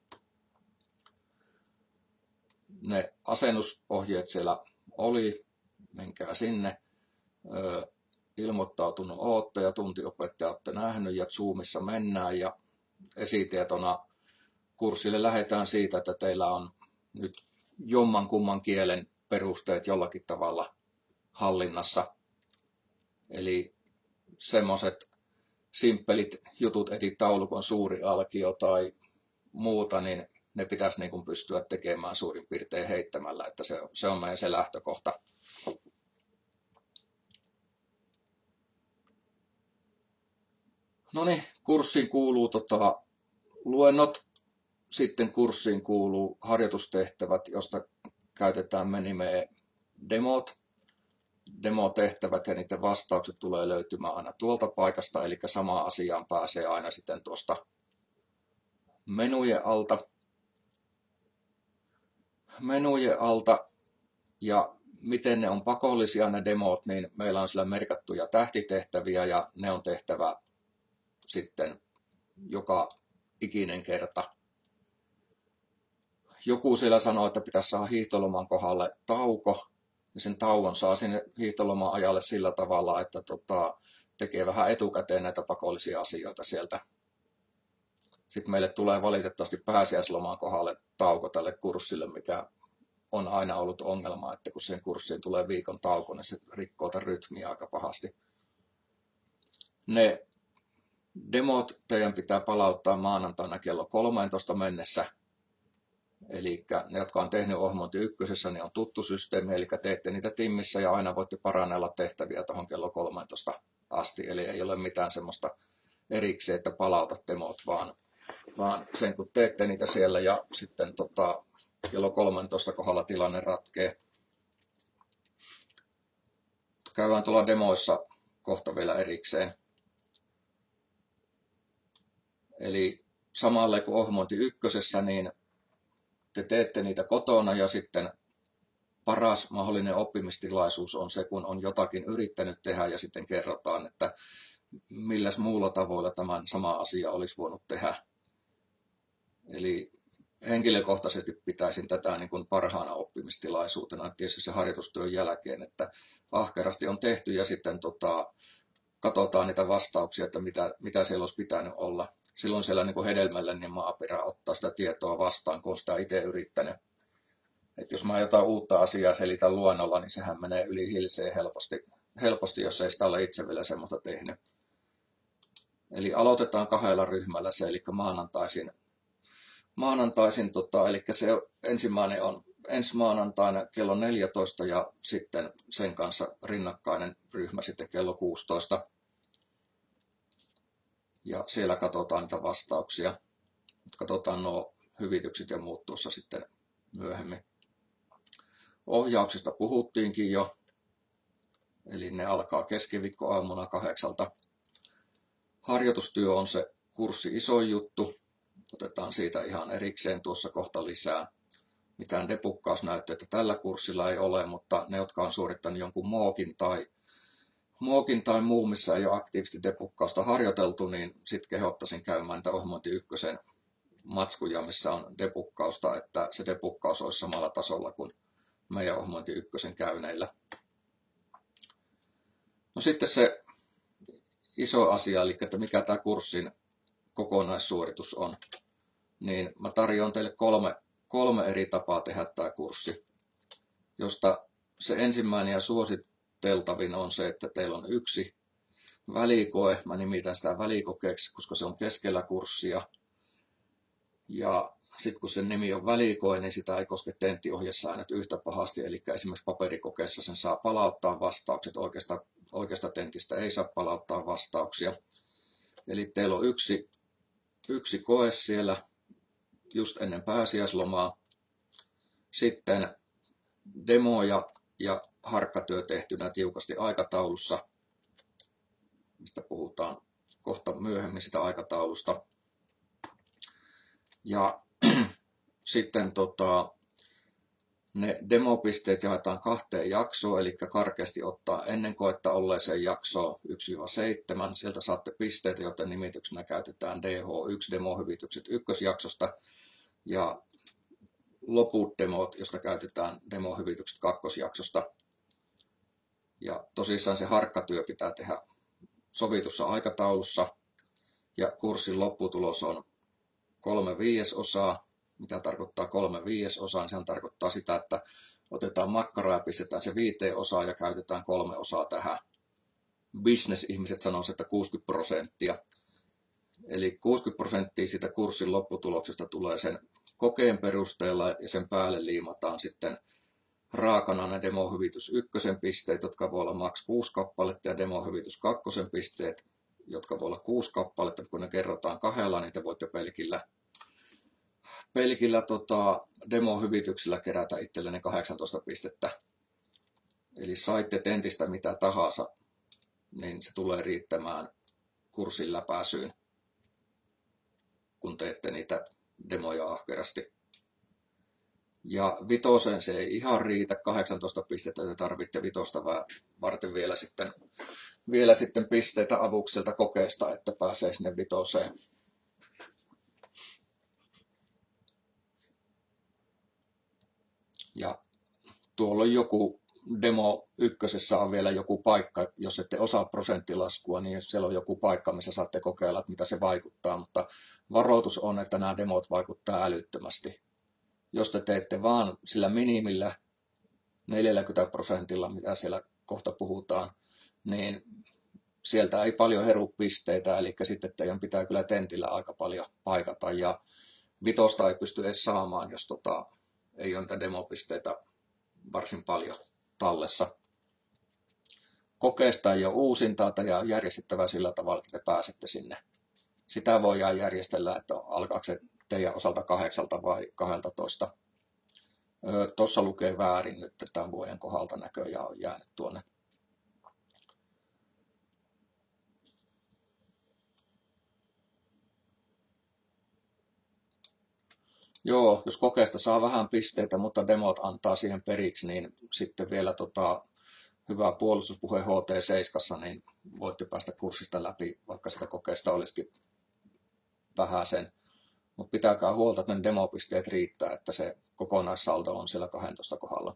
Ne asennusohjeet siellä oli, menkää sinne. Ilmoittautunut ootte ja tuntiopettaja olette nähnyt ja Zoomissa mennään, ja esitietona kurssille lähdetään siitä, että teillä on nyt jomman kumman kielen perusteet jollakin tavalla hallinnassa. Eli semmoiset simppelit jutut, eti taulukon suuri alkio tai muuta, niin ne pitäisi niin kuin pystyä tekemään suurin piirtein heittämällä, että se on meidän se lähtökohta. No niin, kurssiin kuuluu luennot, sitten kurssiin kuuluu harjoitustehtävät, josta käytetään nimeä demot. Demotehtävät ja niiden vastaukset tulee löytymään aina tuolta paikasta, eli samaan asiaan pääsee aina sitten tuosta menujen alta. Ja miten ne on pakollisia ne demot, niin meillä on siellä merkattuja tähtitehtäviä ja ne on tehtävä sitten joka ikinen kerta. Joku siellä sanoo, että pitäisi saada hiihtoloman kohdalle tauko, ja sen tauon saa sinne hiihtoloman ajalle sillä tavalla, että tekee vähän etukäteen näitä pakollisia asioita sieltä. Sitten meille tulee valitettavasti pääsiäisloman kohdalle tauko tälle kurssille, mikä on aina ollut ongelma, että kun siihen kurssiin tulee viikon tauko, niin se rikkoo tämän rytmiä aika pahasti. Ne demot teidän pitää palauttaa maanantaina kello 13 mennessä. Eli ne, jotka on tehnyt Ohjelmointi 1, niin on tuttu systeemi, eli teette niitä Timmissä ja aina voitte parannella tehtäviä tuohon kello 13 asti. Eli ei ole mitään semmoista erikseen, että palautat demot, vaan vaan sen kun teette niitä siellä ja sitten kello 13 kohdalla tilanne ratkee. Käydään tuolla demoissa kohta vielä erikseen. Eli samalle kuin ohjelmointi ykkösessä, niin te teette niitä kotona ja sitten paras mahdollinen oppimistilaisuus on se, kun on jotakin yrittänyt tehdä ja sitten kerrotaan, että milläs muulla tavoilla tämän sama asia olisi voinut tehdä. Eli henkilökohtaisesti pitäisin tätä niin kuin parhaana oppimistilaisuutena tietysti se harjoitustyön jälkeen, että ahkerasti on tehty ja sitten katsotaan niitä vastauksia, että mitä siellä olisi pitänyt olla. Silloin siellä niin kuin hedelmällä niin maaperä ottaa sitä tietoa vastaan, kun on sitä itse yrittänyt. Et jos mä jotain uutta asiaa selitän luennolla, niin sehän menee yli hilseen helposti, jos ei sitä ole itse vielä semmoista tehnyt. Eli aloitetaan 2 ryhmällä se, eli maanantaisin eli se ensimmäinen on ensi maanantaina kello 14 ja sitten sen kanssa rinnakkainen ryhmä sitten kello 16. Ja siellä katsotaan niitä vastauksia. Katsotaan nuo hyvitykset ja muut tuossa sitten myöhemmin. Ohjauksista puhuttiinkin jo. Eli ne alkaa keskiviikkoaamuna 8. Harjoitustyö on se kurssi iso juttu. Otetaan siitä ihan erikseen tuossa kohta lisää. Mitään debuggausnäytteitä tällä kurssilla ei ole, mutta ne, jotka on suorittanut jonkun mookin tai muu, missä ei ole aktiivisesti debuggausta harjoiteltu, niin sitten kehottaisin käymään niitä ohjelmointi ykkösen matskuja, missä on debuggausta, että se debuggaus olisi samalla tasolla kuin meidän ohjelmointi ykkösen käyneillä. No sitten se iso asia, eli että mikä tämä kurssin kokonaissuoritus on, niin mä tarjoan teille kolme eri tapaa tehdä tämä kurssi, josta se ensimmäinen ja suositeltavin on se, että teillä on yksi välikoe. Mä nimitän sitä välikokeeksi, koska se on keskellä kurssia. Ja sitten kun sen nimi on välikoe, niin sitä ei koske tenttiohjesäännöt yhtä pahasti. Eli esimerkiksi paperikokeessa sen saa palauttaa vastaukset, oikeasta tentistä ei saa palauttaa vastauksia. Eli teillä on yksi koe siellä just ennen pääsiäislomaa. Sitten demoja ja harkkatyö tehtynä tiukasti aikataulussa, mistä puhutaan kohta myöhemmin sitä aikataulusta. Ja sitten ne demopisteet jaetaan 2 jaksoon, eli karkeasti ottaa ennen koetta olleeseen jaksoon 1-7. Sieltä saatte pisteitä, joten nimityksenä käytetään DH1, demohyvitykset ykkösjaksosta, ja loput demot, josta käytetään demohyvitykset kakkosjaksosta. Ja tosissaan se harkkatyö pitää tehdä sovitussa aikataulussa, ja kurssin lopputulos on 3/5. Mitä tarkoittaa 3/5? Niin sehän tarkoittaa sitä, että otetaan makkaraa ja pistetään se 5 osaan ja käytetään 3 osaa tähän. Business-ihmiset sanoisivat, että 60%. Eli 60% siitä kurssin lopputuloksesta tulee sen kokeen perusteella ja sen päälle liimataan sitten raakana ne demohyvitys ykkösen pisteet, jotka voi olla maks 6 kappaletta, ja demohyvitys kakkosen pisteet, jotka voi olla 6 kappaletta. Kun ne kerrotaan 2, niin te voitte pelkillä demohyvityksillä kerätä itsellenne 18 pistettä. Eli saitte tentistä mitä tahansa, niin se tulee riittämään kurssin läpäisyyn, kun teette niitä demoja ahkerasti. Ja 5 se ei ihan riitä, 18 pistettä te tarvitte 5 varten vielä sitten pisteitä avukselta kokeesta, että pääsee sinne 5. Ja tuolla on joku demo ykkösessä on vielä joku paikka, jos ette osaa prosenttilaskua, niin siellä on joku paikka, missä saatte kokeilla, että mitä se vaikuttaa, mutta varoitus on, että nämä demot vaikuttaa älyttömästi. Jos te teette vaan sillä minimillä 40%, mitä siellä kohta puhutaan, niin sieltä ei paljon heru pisteitä, eli sitten teidän pitää kyllä tentillä aika paljon paikata, ja 5 ei pysty edes saamaan, jos ei ole niitä demopisteitä varsin paljon tallessa. Kokeesta ei ole uusintaa ja järjestettävä sillä tavalla, että te pääsette sinne Sitä voidaan järjestellä, että alkaako se teidän osalta 8 vai 12. Tuossa lukee väärin nyt, tämän vuoden kohdalta näköjään on jäänyt tuonne. Joo, jos kokeesta saa vähän pisteitä, mutta demot antaa siihen periksi, niin sitten vielä hyvä puolustuspuhe HT7, niin voitte päästä kurssista läpi, vaikka sitä kokeesta olisikin vähäsen. Mutta pitäkää huolta, että ne demopisteet riittää, että se kokonaissaldo on siellä 12 kohdalla.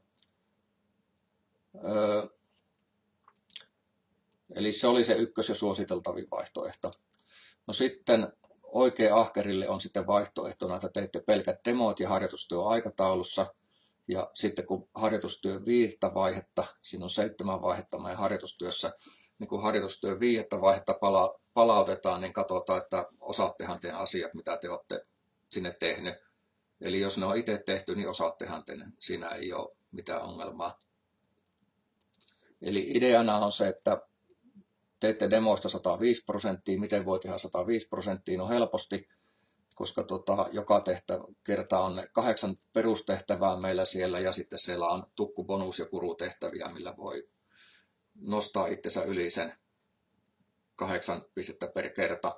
Eli se oli se ykkös- ja suositeltavin vaihtoehto. No sitten oikein ahkerille on sitten vaihtoehtona, että teette pelkät demot ja harjoitustyö on aikataulussa. Ja sitten kun harjoitustyö 5 vaihetta, siinä on 7 vaihetta meidän harjoitustyössä, niin kun harjoitustyö 5 vaihetta palautetaan, niin katsotaan, että osaattehan te asiat, mitä te olette sinne tehnyt. Eli jos ne on itse tehty, niin osaattehan te, siinä ei ole mitään ongelmaa. Kertoo ideana on se, että teette demoista 105%, miten voi tehdä 105%, no helposti, koska joka kerta on ne 8 perustehtävää meillä siellä ja sitten siellä on tukku, bonus ja kurutehtäviä, millä voi nostaa itsensä yli sen 8 pistettä per kerta.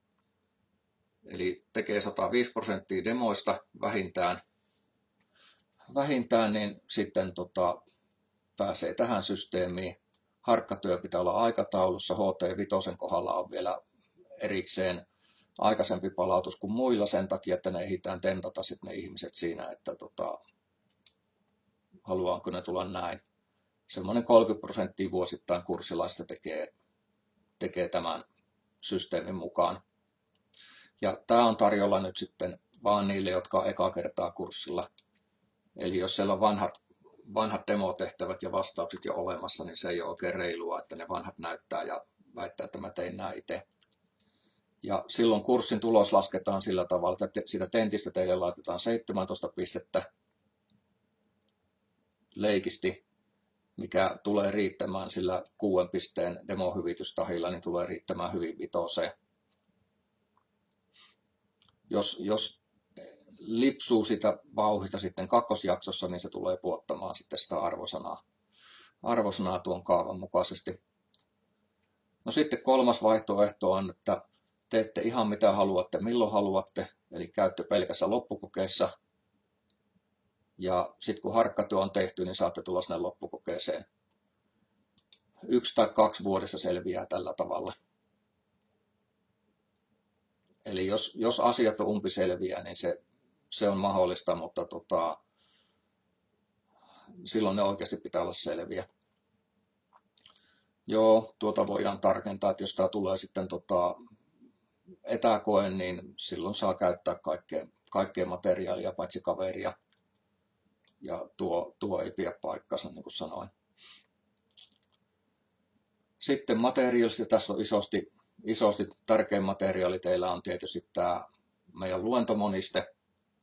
Eli tekee 105% demoista vähintään niin sitten pääsee tähän systeemiin. Harkkatyö pitää olla aikataulussa. HT5 kohdalla on vielä erikseen aikaisempi palautus kuin muilla sen takia, että ne ehditään tentata sitten ne ihmiset siinä, että haluanko ne tulla näin. Semmoinen 30% vuosittain kurssilaista tekee tämän systeemin mukaan. Ja tämä on tarjolla nyt sitten vaan niille, jotka on eka kertaa kurssilla. Eli jos siellä on vanhat demotehtävät ja vastaukset jo olemassa, niin se ei ole oikein reilua, että ne vanhat näyttää ja väittää, että mä tein nämä itse. Ja silloin kurssin tulos lasketaan sillä tavalla, että siitä tentistä teille laitetaan 17 pistettä leikisti, mikä tulee riittämään sillä 6 pisteen demohyvitystahilla, niin tulee riittämään hyvin 5. Jos lipsuu sitä vauhdista sitten kakkosjaksossa, niin se tulee puottamaan sitten sitä arvosanaa tuon kaavan mukaisesti. No sitten 3. vaihtoehto on, että teette ihan mitä haluatte, milloin haluatte, eli käytte pelkässä loppukokeessa. Ja sitten kun harkkatyö on tehty, niin saatte tulla sinne loppukokeeseen. 1 tai 2 vuodessa selviää tällä tavalla. Eli jos asiat on umpiselviä, niin se on mahdollista, mutta silloin ne oikeasti pitää olla selviä. Joo, voidaan tarkentaa, että jos tämä tulee sitten etäkoe, niin silloin saa käyttää kaikkea materiaalia paitsi kaveria. Ja tuo ei pidä paikkansa, niin kuin sanoin. Sitten materiaalista, tässä on isosti tärkein materiaali teillä on tietysti tämä meidän luentomoniste.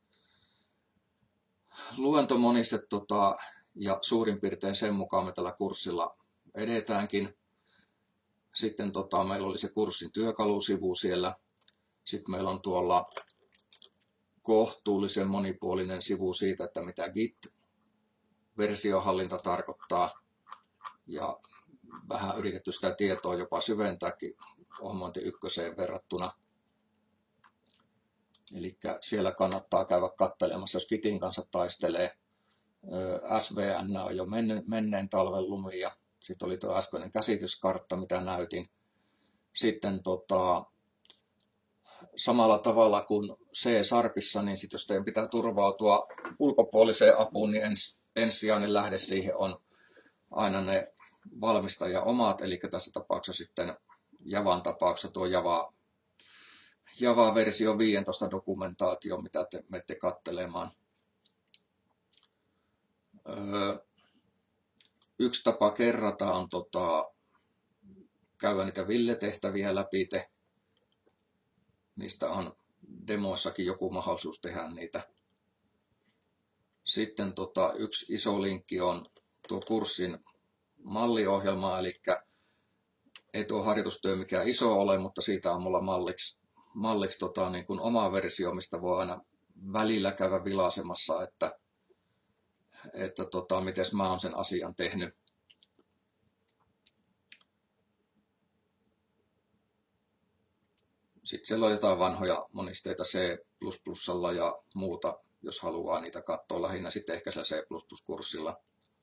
Ja suurin piirtein sen mukaan me tällä kurssilla edetäänkin. Sitten meillä oli se kurssin työkalusivu siellä. Sitten meillä on tuolla kohtuullisen monipuolinen sivu siitä, että mitä Git-versiohallinta tarkoittaa. Ja vähän yritetty sitä tietoa jopa syventääkin Ohjelmointi 1 verrattuna. Eli siellä kannattaa käydä katselemassa, jos Gitin kanssa taistelee. SVN on jo menneen talven lumia. Sitten oli tuo äskeinen käsityskartta, mitä näytin. Sitten samalla tavalla kuin C-Sharpissa, niin sit jos teidän pitää turvautua ulkopuoliseen apuun, niin ensisijainen lähde siihen on aina ne valmistajan omat, eli tässä tapauksessa sitten Javan tapauksessa tuo Java-versio 15 dokumentaatio, mitä te menette katselemaan. Yksi tapa kerrata on käydä niitä Ville-tehtäviä läpi. Niistä on demoissakin joku mahdollisuus tehdä niitä. Sitten yksi iso linkki on tuo kurssin malliohjelma, eli ei tuo harjoitustyö mikään iso ole, mutta siitä on mulla malliksi niin kuin oma versio, mistä voi aina välillä käydä vilasemassa, että miten mä oon sen asian tehnyt. Sitten siellä on jotain vanhoja monisteita C++ ja muuta, jos haluaa niitä katsoa, lähinnä sitten ehkä sillä C++-kurssilla.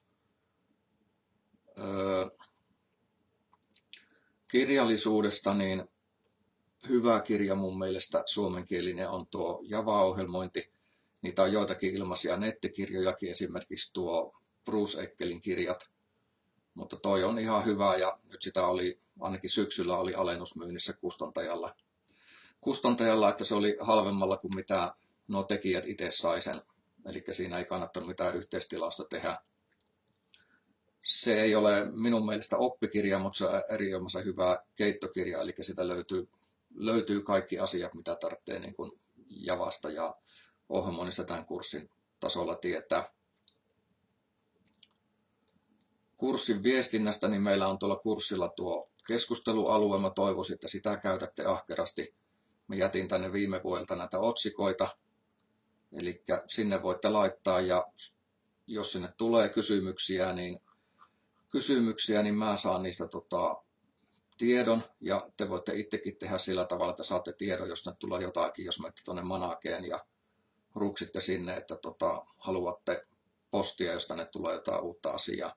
Kirjallisuudesta, niin hyvä kirja mun mielestä suomenkielinen on tuo Java-ohjelmointi. Niitä on joitakin ilmaisia nettikirjojakin, esimerkiksi tuo Bruce Eckelin kirjat. Mutta toi on ihan hyvä ja nyt sitä oli, ainakin syksyllä oli alennusmyynnissä kustantajalla, että se oli halvemmalla kuin mitä nuo tekijät itse sai sen. Eli siinä ei kannattanut mitään yhteistilausta tehdä. Se ei ole minun mielestä oppikirja, mutta se on erinomaisen hyvä keittokirja, eli sitä löytyy kaikki asiat, mitä tarvitsee niin kuin Javasta ja ohjelmoinnista tämän kurssin tasolla tietää. Kurssin viestinnästä, niin meillä on tuolla kurssilla tuo keskustelualue. Mä toivoisin, että sitä käytätte ahkerasti. Mä jätin tänne viime vuodelta näitä otsikoita, eli sinne voitte laittaa, ja jos sinne tulee kysymyksiä, niin mä saan niistä tiedon, ja te voitte itsekin tehdä sillä tavalla, että saatte tiedon, jos ne tulee jotakin, jos menette tuonne Manakeen ja ruksitte sinne, että haluatte postia, jos tänne tulee jotain uutta asiaa.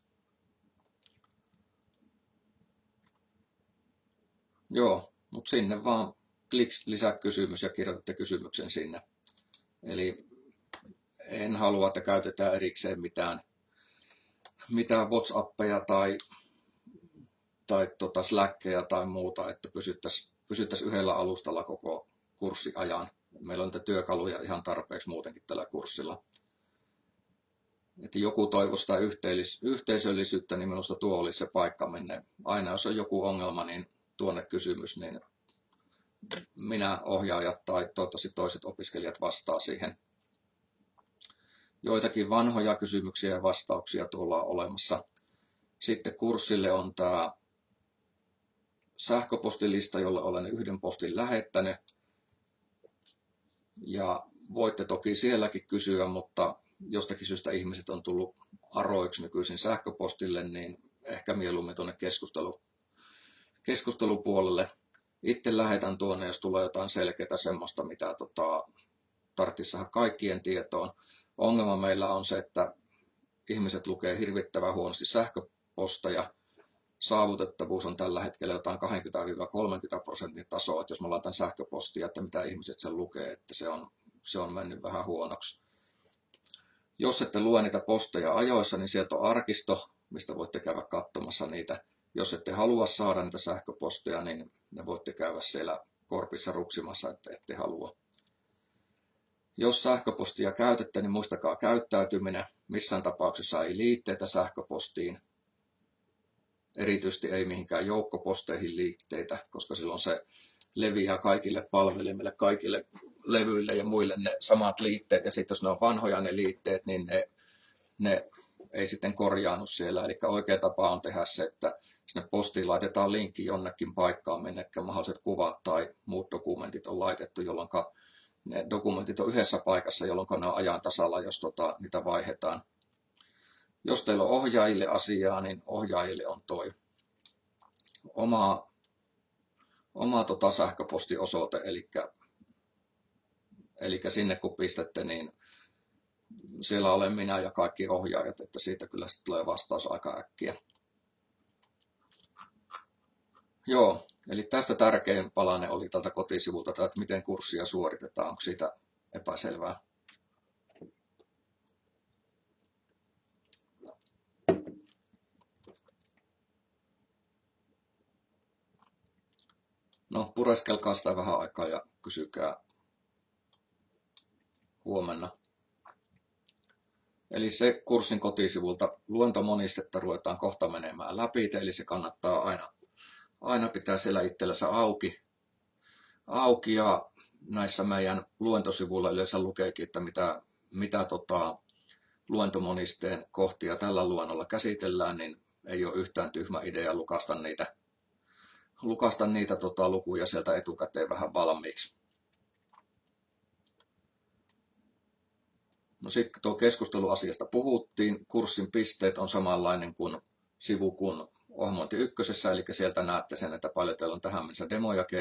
Joo, mutta sinne vaan lisää kysymys ja kirjoitatte kysymyksen sinne. Eli en halua, että käytetään erikseen mitään WhatsAppeja tai Slackeja tai muuta, että pysyttäisiin yhdellä alustalla koko kurssiajan. Meillä on niitä työkaluja ihan tarpeeksi muutenkin tällä kurssilla. Että joku toivoo sitä yhteisöllisyyttä, niin minusta tuo olisi se paikka mennä. Aina jos on joku ongelma, niin tuonne kysymys, niin minä ohjaajat tai toivottavasti toiset opiskelijat vastaa siihen. Joitakin vanhoja kysymyksiä ja vastauksia tuolla on olemassa. Sitten kurssille on tämä sähköpostilista, jolle olen yhden postin lähettänyt. Ja voitte toki sielläkin kysyä, mutta jostakin syystä ihmiset on tullut aroiksi nykyisin sähköpostille, niin ehkä mieluummin tuonne keskustelupuolelle. Itse lähetän tuonne, jos tulee jotain selkeää semmoista, mitä tarvitsisi saada kaikkien tietoon. Ongelma meillä on se, että ihmiset lukee hirvittävän huonosti sähköposteja. Saavutettavuus on tällä hetkellä jotain 20-30% tasoa, että jos mä laitan sähköpostia, että mitä ihmiset sen lukee, että se on mennyt vähän huonoksi. Jos ette lue niitä posteja ajoissa, niin sieltä on arkisto, mistä voitte käydä katsomassa niitä. Jos ette halua saada niitä sähköposteja, niin ne voitte käydä siellä korpissa ruksimassa, että ette halua. Jos sähköpostia käytätte, niin muistakaa käyttäytyminen. Missään tapauksessa ei liitteitä sähköpostiin. Erityisesti ei mihinkään joukkoposteihin liitteitä, koska silloin se leviää kaikille palvelimille, kaikille levyille ja muille ne samat liitteet. Ja sitten jos ne on vanhoja ne liitteet, niin ne ei sitten korjaannu siellä. Eli oikea tapa on tehdä se, että sinne postiin laitetaan linkki jonnekin paikkaan, minnekä mahdolliset kuvat tai muut dokumentit on laitettu, jolloin ne dokumentit on yhdessä paikassa, jolloin ne on ajan tasalla, jos niitä vaihdetaan. Jos teillä on ohjaajille asiaa, niin ohjaajille on toi oma sähköpostiosoite, eli sinne kun pistätte, niin siellä olen minä ja kaikki ohjaajat, että siitä kyllä sitten tulee vastaus aika äkkiä. Joo, eli tästä tärkein palanen oli tältä kotisivulta, että miten kurssia suoritetaan, onko siitä epäselvää. No, pureskelkaa sitä vähän aikaa ja kysykää huomenna. Eli se kurssin kotisivulta luentomonistetta ruvetaan kohta menemään läpi, eli se kannattaa aina pitää siellä itsellensä auki ja näissä meidän luentosivuilla yleensä lukeekin, että mitä luentomonisteen kohtia tällä luennolla käsitellään, niin ei ole yhtään tyhmä idea lukasta niitä lukasta niitä lukuja sieltä etukäteen vähän valmiiksi. No sitten tuo keskusteluasiasta puhuttiin. Kurssin pisteet on samanlainen kuin sivu kuin ohjelmointi ykkösessä, eli sieltä näette sen, että paljon teillä on tähän mennessä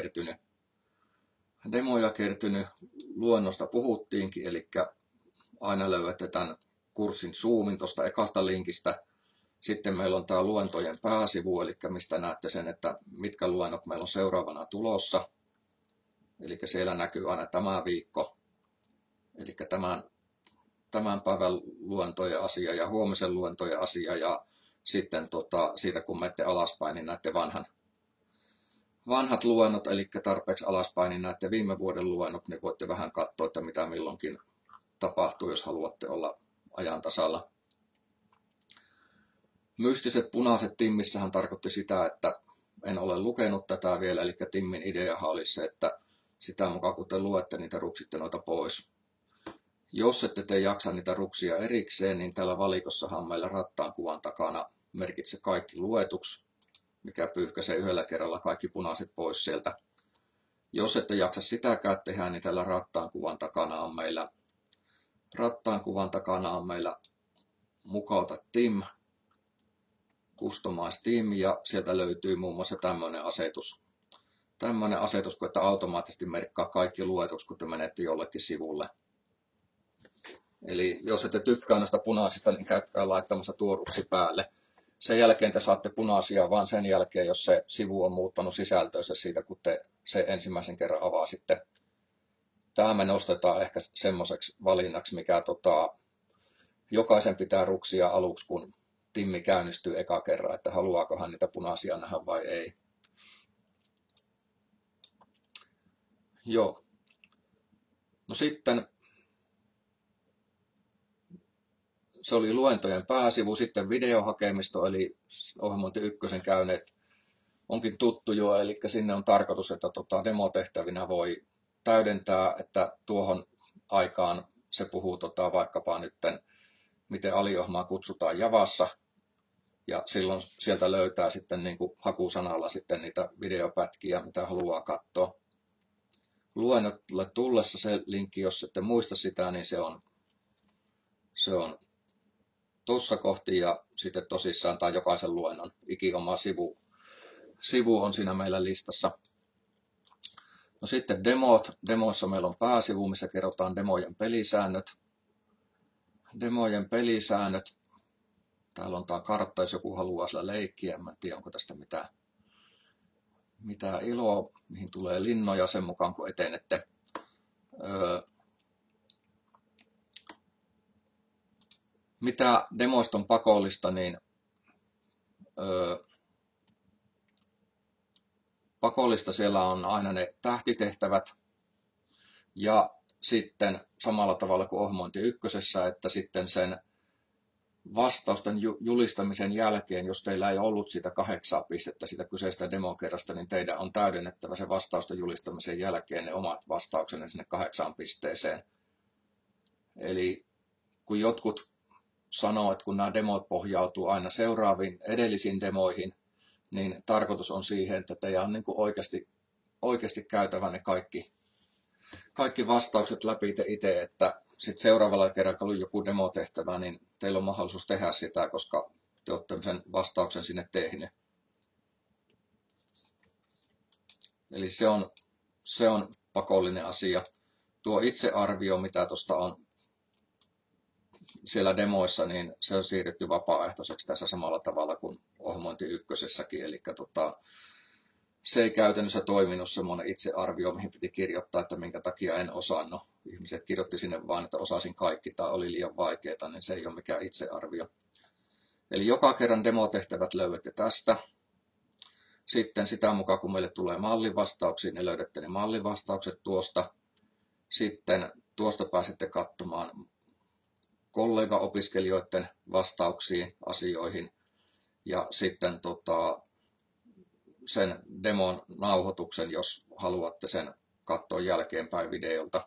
demoja kertynyt. Luennosta puhuttiinkin, eli aina löydätte tämän kurssin zoomin tuosta ekasta linkistä. Sitten meillä on tämä luentojen pääsivu, eli mistä näette sen, että mitkä luennot meillä on seuraavana tulossa. Eli siellä näkyy aina tämä viikko, eli tämän päivän luentojen asia ja huomisen luentojen asia. Ja sitten siitä kun menette alaspäin, niin näette vanhat luennot, eli tarpeeksi alaspäin, niin näette viime vuoden luennot, niin voitte vähän katsoa, että mitä milloinkin tapahtuu, jos haluatte olla ajan tasalla. Mystiset punaiset Timmissähän tarkoitti sitä, että en ole lukenut tätä vielä, eli Timmin ideahan olisi se, että sitä mukaan kun te luette, niin te ruksitte noita pois. Jos ette te jaksa niitä ruksia erikseen, niin täällä valikossahan meillä rattaan kuvan takana merkitse kaikki luetuksi, mikä pyyhkäisee yhdellä kerralla kaikki punaiset pois sieltä. Jos ette jaksa sitäkään tehdä, niin täällä rattaan kuvan takana on meillä mukauta Tim, Customize Tim, ja sieltä löytyy muun muassa tämmöinen asetus, kun että automaattisesti merkkaa kaikki luetuksi, kun te menette jollekin sivulle. Eli jos ette tykkää noista punaisista, niin käykää laittamassa tuoruksi päälle. Sen jälkeen te saatte punaisia vaan sen jälkeen, jos se sivu on muuttanut sisältöönsä siitä, kun te se ensimmäisen kerran avasitte. Tämä me nostetaan ehkä semmoiseksi valinnaksi, mikä jokaisen pitää ruksia aluksi, kun Timmi käynnistyy eka kerran, että haluaako hän niitä punaisia nähdä vai ei. Joo. No sitten se oli luentojen pääsivu, sitten videohakemisto, eli ohjelmointi ykkösen käyneet onkin tuttu jo, eli sinne on tarkoitus, että demotehtävinä voi täydentää, että tuohon aikaan se puhuu vaikkapa nytten, miten aliohjelmaa kutsutaan Javassa, ja silloin sieltä löytää sitten niin kuin hakusanalla sitten niitä videopätkiä, mitä haluaa katsoa. Luennolle tullessa se linkki, jos ette muista sitä, niin se on tuossa kohti, ja sitten tosissaan tai jokaisen luennon ikioma sivu on siinä meillä listassa. No sitten demot. Demoissa meillä on pääsivu, missä kerrotaan demojen pelisäännöt. Täällä on tämä kartta, jos joku haluaa sillä leikkiä. En tiedä, onko tästä mitään iloa, mihin tulee linnoja sen mukaan, kun etenette. Mitä demoista on pakollista, niin pakollista siellä on aina ne tähtitehtävät ja sitten samalla tavalla kuin ohjelmointi ykkösessä, että sitten sen vastausten julistamisen jälkeen, jos teillä ei ollut sitä 8 pistettä sitä kyseistä demokerrasta, niin teidän on täydennettävä se vastausten julistamisen jälkeen ne omat vastauksenne sinne 8 pisteeseen. Eli kun jotkut sanoo, että kun nämä demot pohjautuu aina seuraaviin edellisiin demoihin, niin tarkoitus on siihen, että teidän on niin kuin oikeasti käytävä ne kaikki vastaukset läpi te itse, että sitten seuraavalla kerralla, kun joku demotehtävä, niin teillä on mahdollisuus tehdä sitä, koska te olette sen vastauksen sinne tehneet. Eli se on pakollinen asia. Tuo itsearvio, mitä tuosta on siellä demoissa, niin se on siirretty vapaaehtoiseksi tässä samalla tavalla kuin ohjelmointi ykkösessäkin. Eli se ei käytännössä toiminut semmoinen itsearvio, mihin piti kirjoittaa, että minkä takia en osannut. Ihmiset kirjoitti sinne vaan, että osasin kaikki tai oli liian vaikeaa, niin se ei ole mikään itsearvio. Eli joka kerran demotehtävät löydätte tästä. Sitten sitä mukaan, kun meille tulee mallivastauksia, niin löydätte ne mallivastaukset tuosta. Sitten tuosta pääsette katsomaan kollega-opiskelijoiden vastauksiin asioihin. Ja sitten sen demon nauhoituksen, jos haluatte sen katsoa jälkeenpäin videolta.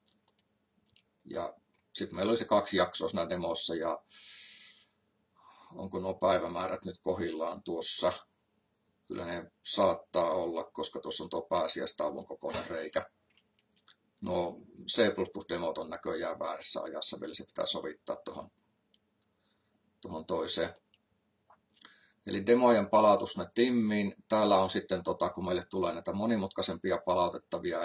Ja sitten meillä oli se 2 jaksoa siinä demossa, ja onko nuo päivämäärät nyt kohdillaan tuossa. kyllä ne saattaa olla, koska tuossa on tuo pääsiäistaulun kokoinen reikä. No C++-demot on näköjään väärässä ajassa, eli se pitää sovittaa tuohon toiseen. Eli demojen palautus ne timmiin. Täällä on sitten, kun meille tulee näitä monimutkaisempia palautettavia,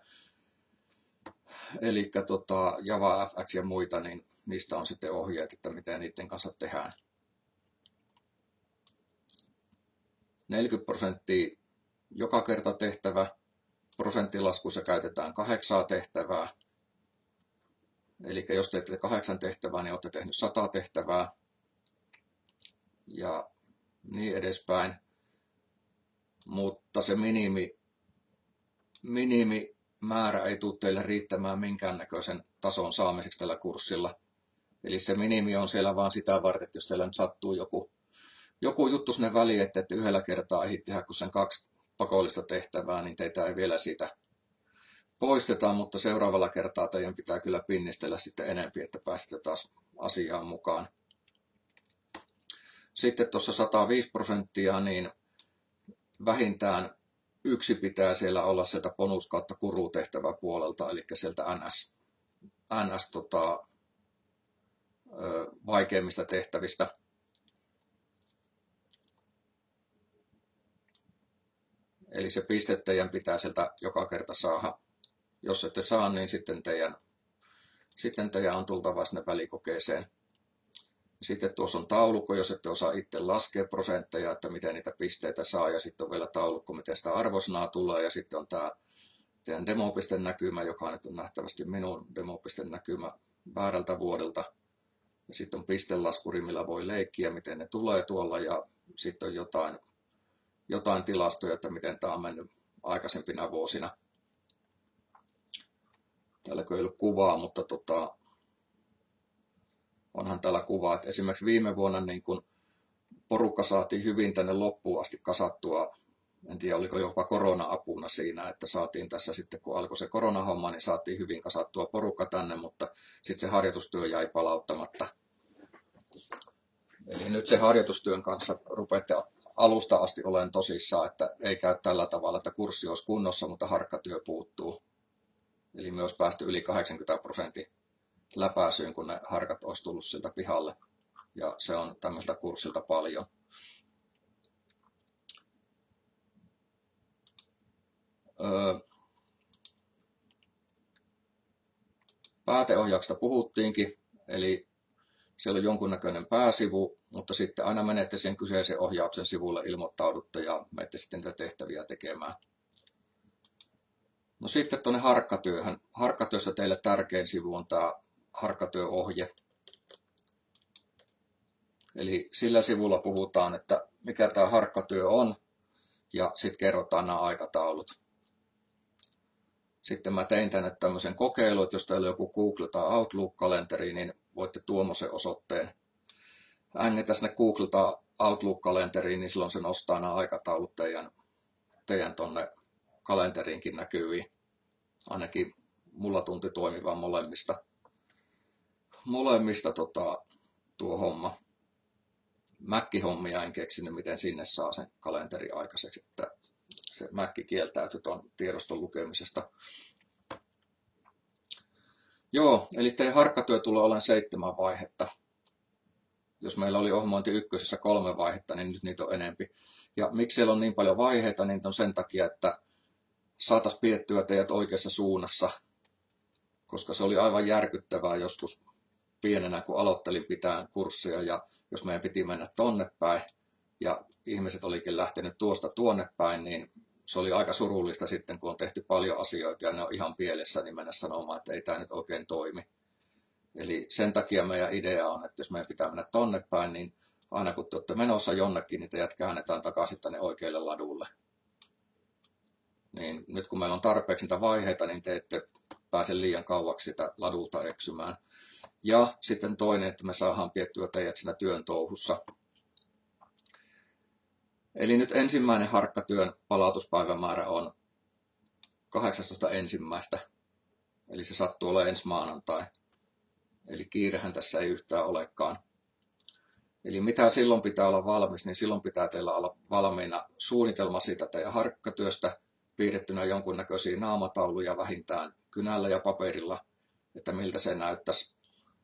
eli Java, FX ja muita, niin niistä on sitten ohjeet, että miten niiden kanssa tehdään. 40% joka kerta tehtävä. Prosenttilaskussa käytetään 8 tehtävää. Eli jos teette 8 tehtävää, niin olette tehnyt 100 tehtävää. Ja niin edespäin. Mutta se minimimäärä ei tule teille riittämään minkäännäköisen tason saamiseksi tällä kurssilla. Eli se minimi on siellä vaan sitä varten, että jos teillä nyt sattuu joku juttu sinne väliin, että ette yhdellä kertaa ehdi tehdä kuin sen 2 pakollista tehtävää, niin teitä ei vielä siitä poisteta, mutta seuraavalla kertaa teidän pitää kyllä pinnistellä sitten enempi, että pääsette taas asiaan mukaan. Sitten tuossa 105%, niin vähintään yksi pitää siellä olla sieltä bonus kautta kuru-tehtävä puolelta, eli sieltä NS vaikeimmista tehtävistä. Eli se piste teidän pitää sieltä joka kerta saada. Jos ette saa, niin sitten teidän on tultava sinne välikokeeseen. Sitten tuossa on taulukko, jos ette osaa itse laskea prosentteja, että miten niitä pisteitä saa. Ja sitten on vielä taulukko, miten sitä arvosanaa tulee. Ja sitten on tämä teidän demopistenäkymä, joka nyt on nähtävästi minun demopistenäkymä väärältä vuodelta. Ja sitten on pistelaskuri, millä voi leikkiä, miten ne tulee tuolla. Ja sitten on jotain tilastoja, että miten tämä on mennyt aikaisempina vuosina. Täällä ei ollut kuvaa, mutta onhan täällä kuva, että esimerkiksi viime vuonna niin kun porukka saatiin hyvin tänne loppuun asti kasattua. En tiedä, oliko jopa korona-apuna siinä, että saatiin tässä sitten, kun alkoi se koronahomma, niin saatiin hyvin kasattua porukka tänne, mutta sitten se harjoitustyö jäi palauttamatta. Eli nyt se harjoitustyön kanssa rupeatte alusta asti olen tosissaan, että ei käy tällä tavalla, että kurssi olisi kunnossa, mutta harkkatyö puuttuu. Eli myös päästy yli 80% läpäisyyn, kun ne harkat olisi tullut siltä pihalle. Ja se on tämmöistä kurssilta paljon. Pääteohjauksesta puhuttiinkin, eli siellä on jonkunnäköinen pääsivu, mutta sitten aina menette sen kyseisen ohjauksen sivulle, ilmoittaudutte ja menette sitten niitä tehtäviä tekemään. No sitten tuonne harkkatyöhön. Harkkatyössä teille tärkein sivu on tämä harkkatyöohje. Eli sillä sivulla puhutaan, että mikä tämä harkkatyö on, ja sitten kerrotaan nämä aikataulut. Sitten mä tein tänne tämmöisen kokeilun, että jos teillä on joku Google tai Outlook-kalenteri, niin voitte tuommoisen osoitteen ängetä sinne Google tai Outlook-kalenteriin, niin silloin se nostaa nämä aikataulut teidän tonne kalenteriinkin näkyviin. Ainakin mulla tunti toimivan molemmista tuo homma. Mac-hommia en keksinyt, miten sinne saa sen kalenteri aikaiseksi, että se Mac kieltäytyi tuon tiedoston lukemisesta. Joo, eli teidän harkkatyö tulee olemaan 7 vaihetta. Jos meillä oli ohjelmointi 1 3 vaihetta, niin nyt niitä on enempi. Ja miksi siellä on niin paljon vaiheita, niin on sen takia, että saataisiin pidettyä teidät oikeassa suunnassa. Koska se oli aivan järkyttävää joskus pienenä, kun aloittelin pitää kurssia ja jos meidän piti mennä tonne päin ja ihmiset olikin lähtenyt tuosta tuonne päin, niin se oli aika surullista sitten, kun on tehty paljon asioita ja ne on ihan pielessä, niin mennä sanomaan, että ei tämä nyt oikein toimi. Eli sen takia meidän idea on, että jos meidän pitää mennä tonne päin, niin aina kun te olette menossa jonnekin, niin teidät käännetään takaisin tänne oikealle ladulle. Niin nyt kun meillä on tarpeeksi niitä vaiheita, niin te ette pääse liian kauaksi sitä ladulta eksymään. Ja sitten toinen, että me saadaan piettyä teidät siinä työn touhussa. Eli nyt ensimmäinen harkkatyön palautuspäivämäärä on 18.1. Eli se sattuu olemaan ensi maanantai. Eli kiirehän tässä ei yhtään olekaan. Eli mitä silloin pitää olla valmis, niin silloin pitää teillä olla valmiina suunnitelma siitä teidän harkkatyöstä, piirrettynä jonkunnäköisiä naamatauluja vähintään kynällä ja paperilla, että miltä se näyttäisi.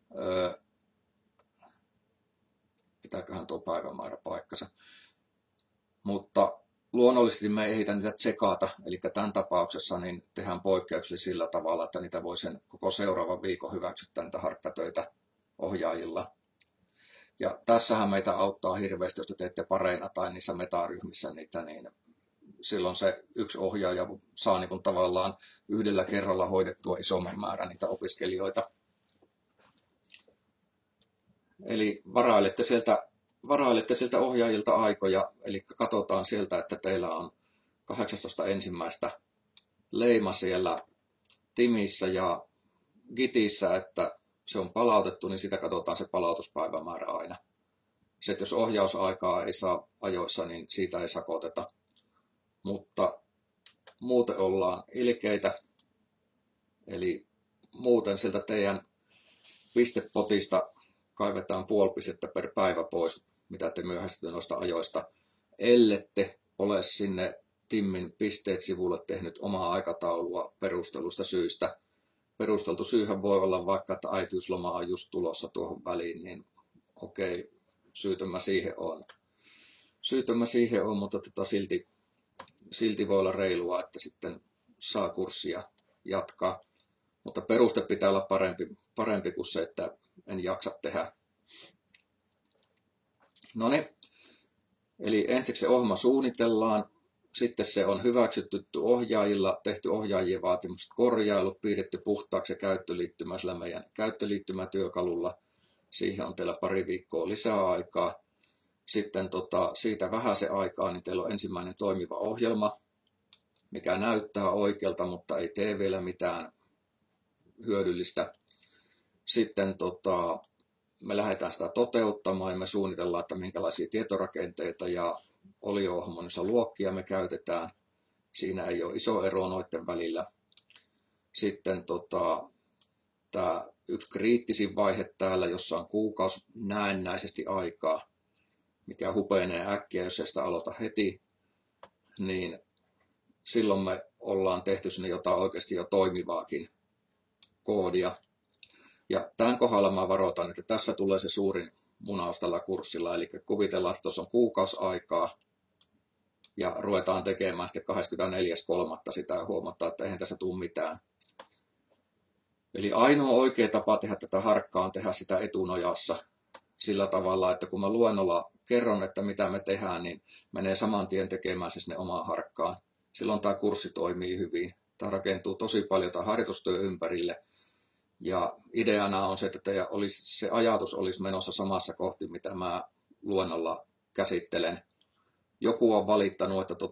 Pitääköhän tuo päivämäärä paikkansa. Mutta luonnollisesti me ei ehditä niitä tsekata, eli tämän tapauksessa niin tehdään poikkeuksia sillä tavalla, että niitä voi sen koko seuraavan viikon hyväksyttää niitä harkkatöitä ohjaajilla. Ja tässähän meitä auttaa hirveästi, jos te teette pareina tai niissä metaryhmissä niitä, niin silloin se yksi ohjaaja saa niin kuin tavallaan yhdellä kerralla hoidettua isomman määrän niitä opiskelijoita. Eli varailette sieltä ohjaajilta aikoja, eli katsotaan sieltä, että teillä on 18.1. leima siellä Timissä ja Gitissä, että se on palautettu, niin sitä katsotaan se palautuspäivämäärä aina. Se, että jos ohjausaikaa ei saa ajoissa, niin siitä ei sakoteta. Mutta muuten ollaan ilkeitä, eli muuten sieltä teidän pistepotista kaivetaan 0,5 pistettä per päivä pois, mitä te myöhästytte noista ajoista, ellette ole sinne Timmin pisteet sivulle tehnyt omaa aikataulua perustelusta syistä. Perusteltu syyhän voi olla vaikka, että äitiysloma on just tulossa tuohon väliin, niin okei, syytön siihen on, mutta silti voi olla reilua, että sitten saa kurssia jatkaa. Mutta peruste pitää olla parempi kuin se, että en jaksa tehdä. Noniin, eli ensiksi se ohjelma suunnitellaan, sitten se on hyväksytty ohjaajilla, tehty ohjaajien vaatimukset korjailut, piirretty puhtaaksi ja käyttöliittymä sillä meidän käyttöliittymätyökalulla. Siihen on teillä pari viikkoa lisää aikaa. Sitten siitä vähän se aikaa, niin teillä on ensimmäinen toimiva ohjelma, mikä näyttää oikealta, mutta ei tee vielä mitään hyödyllistä. Sitten me lähdetään sitä toteuttamaan ja me suunnitellaan, että minkälaisia tietorakenteita ja olio-ohjelmoinnissa luokkia me käytetään. Siinä ei ole iso ero noiden välillä. Sitten tämä yksi kriittisin vaihe täällä, jossa on kuukausi näennäisesti aikaa, mikä hupenee äkkiä, jos ei sitä aloita heti, niin silloin me ollaan tehty sinne jotain oikeasti jo toimivaakin koodia. Ja tämän kohdalla mä varoitan, että tässä tulee se suurin munaus tällä kurssilla, eli kuvitellaan, että tuossa on kuukausi aikaa, ja ruvetaan tekemään sitten 24.3. sitä ja huomataan, että eihän tässä tule mitään. Eli ainoa oikea tapa tehdä tätä harkkaa on tehdä sitä etunojassa sillä tavalla, että kun mä luennolla kerron, että mitä me tehdään, niin menee saman tien tekemään se sinne omaan harkkaan. Silloin tämä kurssi toimii hyvin. Tämä rakentuu tosi paljon tämä harjoitustyö ympärille. Ja ideana on se, että se ajatus olisi menossa samassa kohti, mitä mä luennolla käsittelen. Joku on valittanut, että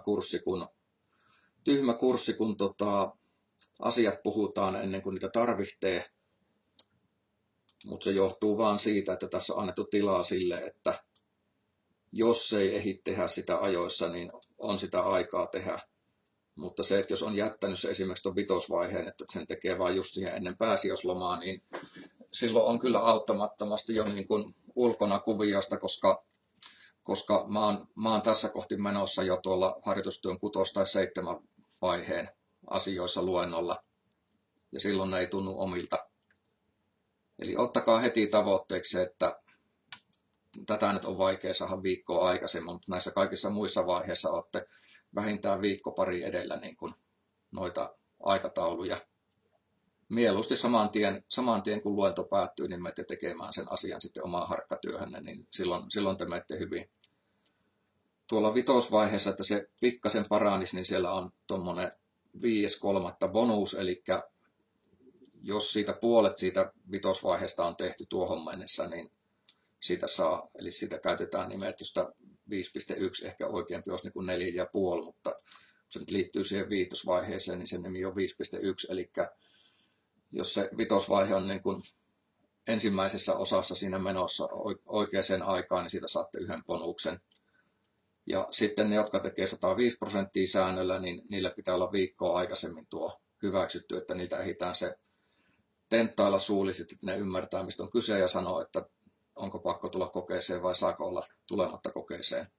tyhmä kurssi, kun asiat puhutaan ennen kuin niitä tarvitsee. Mutta se johtuu vaan siitä, että tässä on annettu tilaa sille, että jos ei ehdi tehdä sitä ajoissa, niin on sitä aikaa tehdä. Mutta se, että jos on jättänyt se esimerkiksi tuon vitosvaiheen, että sen tekee vain just siihen ennen pääsiäislomaa, niin silloin on kyllä auttamattomasti jo niin kuin ulkona kuviosta, koska mä oon tässä kohti menossa jo tuolla harjoitustyön 6 tai 7 vaiheen asioissa luennolla. Ja silloin ne ei tunnu omilta. Eli ottakaa heti tavoitteeksi, että tätä nyt on vaikea saada viikkoa aikaisemmin, mutta näissä kaikissa muissa vaiheissa olette vähintään viikko pari edellä niin kuin noita aikatauluja. Mieluusti saman tien kun luento päättyy, niin menette tekemään sen asian sitten omaa harkkatyöhönne, niin silloin te menette hyvin. Tuolla vitosvaiheessa, että se pikkasen paranisi, niin siellä on tuommoinen 5.3. bonus, eli jos siitä puolet siitä vitosvaiheesta on tehty tuohon mennessä, niin siitä saa, eli siitä käytetään nimetystä 5.1, ehkä oikeampi olisi niin kuin 4,5, mutta kun se nyt liittyy siihen viitosvaiheeseen, niin sen nimi on 5.1, eli jos se vitosvaihe on niin kuin ensimmäisessä osassa siinä menossa oikeaan aikaan, niin siitä saatte yhden bonuksen. Ja sitten ne, jotka tekee 105% säännöllä, niin niillä pitää olla viikkoa aikaisemmin tuo hyväksytty, että niiltä ehditään se tenttailla suullisesti, että ne ymmärtää, mistä on kyse ja sanoo, että onko pakko saako tulla kokeeseen vai saako olla tulematta kokeeseen.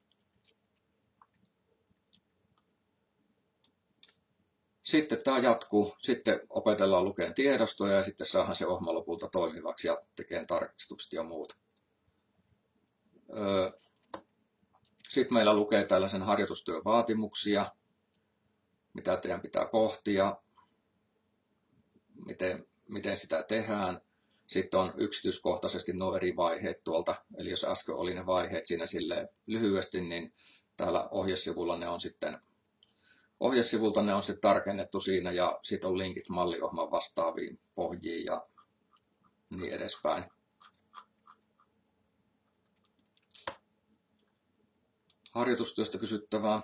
Sitten tämä jatkuu, sitten opetellaan lukeen tiedostoja ja sitten saadaan se ohjelma lopulta toimivaksi ja tekemään tarkistukset ja muuta. Sitten meillä lukee tällaisen harjoitustyön vaatimuksia, mitä teidän pitää pohtia, miten sitä tehdään. Sitten on yksityiskohtaisesti nuo eri vaiheet tuolta, eli jos äsken oli ne vaiheet siinä silleen lyhyesti, niin täällä ohjesivulta ne on sitten tarkennettu siinä ja sitten on linkit malliohjelman vastaaviin pohjiin ja niin edespäin. Harjoitustyöstä kysyttävää.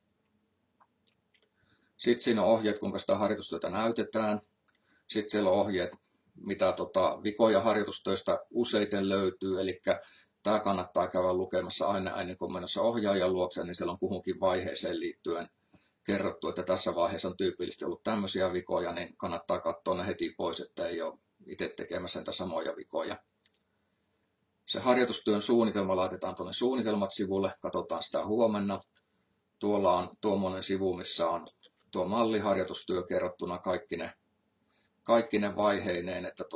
Sitten siinä on ohjeet, kuinka sitä harjoitustyötä näytetään. Sitten siellä on ohjeet, mitä vikoja harjoitustyöstä useiten löytyy. Eli tämä kannattaa käydä lukemassa aina ennen kuin menossa ohjaajan luokse, niin siellä on kuhunkin vaiheeseen liittyen kerrottu, että tässä vaiheessa on tyypillisesti ollut tämmöisiä vikoja, niin kannattaa katsoa ne heti pois, että ei ole itse tekemässä niitä samoja vikoja. Se harjoitustyön suunnitelma laitetaan tuonne suunnitelmat-sivulle, katsotaan sitä huomenna. Tuolla on tuommoinen sivu, missä on tuo malliharjoitustyö kerrottuna kaikki ne vaiheineen, että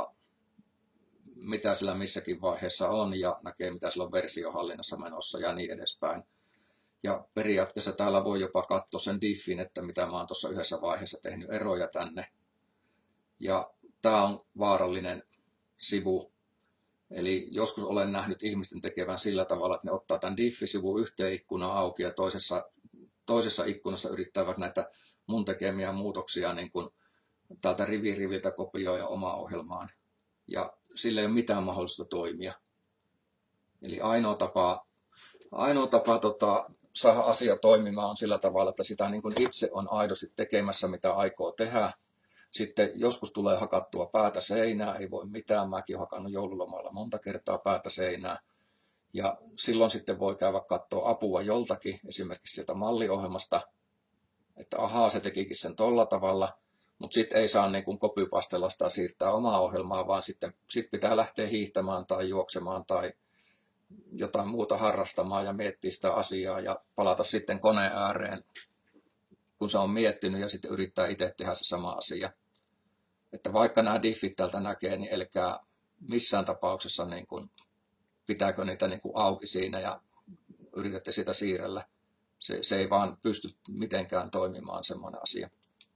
mitä sillä missäkin vaiheessa on ja näkee, mitä sillä on versiohallinnassa menossa ja niin edespäin. Ja periaatteessa täällä voi jopa katsoa sen diffin, että mitä mä oon tuossa yhdessä vaiheessa tehnyt eroja tänne. Ja tämä on vaarallinen sivu. Eli joskus olen nähnyt ihmisten tekevän sillä tavalla, että ne ottaa tämän diffi-sivun yhteen ikkunaan auki ja toisessa ikkunassa yrittävät näitä mun tekemiä muutoksia niin kuin täältä riviltä kopioida omaa ohjelmaan. Ja sillä ei ole mitään mahdollisuutta toimia. Eli ainoa tapa saada asia toimimaan on sillä tavalla, että sitä niin kuin itse on aidosti tekemässä, mitä aikoo tehdä. Sitten joskus tulee hakattua päätä seinää, ei voi mitään. Mäkin olen hakannut joululomalla monta kertaa päätä seinää. Ja silloin sitten voi käydä katsoa apua joltakin, esimerkiksi sieltä malliohjelmasta, että ahaa, se tekikin sen tolla tavalla. Mutta sitten ei saa niin kuin copypastella sitä siirtää omaa ohjelmaa, vaan sitten pitää lähteä hiihtämään tai juoksemaan tai jotain muuta harrastamaan ja miettiä sitä asiaa ja palata sitten koneen ääreen, kun se on miettinyt ja sitten yrittää itse tehdä se sama asia. Että vaikka nämä diffit täältä näkee, niin älkää missään tapauksessa niin kuin, pitääkö niitä niin kuin auki siinä ja yritätte sitä siirrellä. Se ei vaan pysty mitenkään toimimaan semmoinen asia.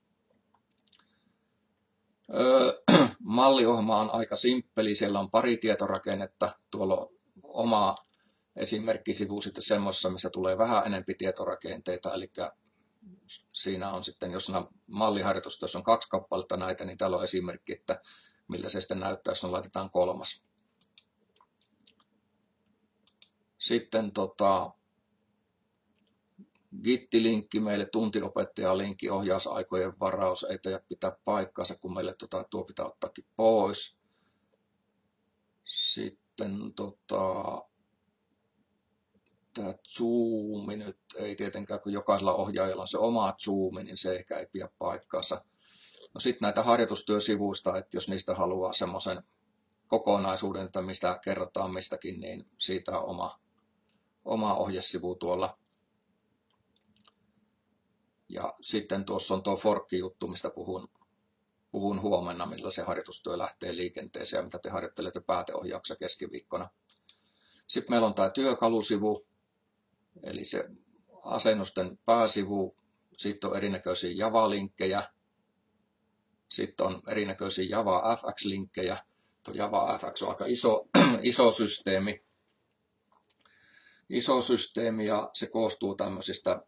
Malliohjelma on aika simppeli, siellä on pari tietorakennetta, tuolla on oma esimerkkisivu sitten semmoisessa, missä tulee vähän enempi tietorakenteita, eli siinä on sitten, jos malliharjoitustyössä on 2 kappaletta näitä, niin täällä on esimerkki, että miltä se sitten näyttää, jos laitetaan 3. Sitten Gitti-linkki meille, tuntiopettaja-linkki, ohjausaikojen varaus, ei pitää paikkaansa, kun meille tuo pitää ottaakin pois. Sitten tämä zoomi nyt ei tietenkään, kun jokaisella ohjaajalla on se oma zoomi, niin se ehkä ei pidä paikkaansa. No sitten näitä harjoitustyösivuista, että jos niistä haluaa semmoisen kokonaisuuden, että mistä kerrotaan mistäkin, niin siitä on oma ohjesivu tuolla. Ja sitten tuossa on tuo forkki-juttu, mistä puhun huomenna, millä se harjoitustyö lähtee liikenteeseen ja mitä te harjoittelette pääteohjauksessa keskiviikkona. Sitten meillä on tämä työkalusivu, eli se asennusten pääsivu. Sitten on erinäköisiä Java-linkkejä. Sitten on erinäköisiä Java FX-linkkejä. Tuo Java FX on aika iso systeemi. Iso systeemi ja se koostuu tämmöisistä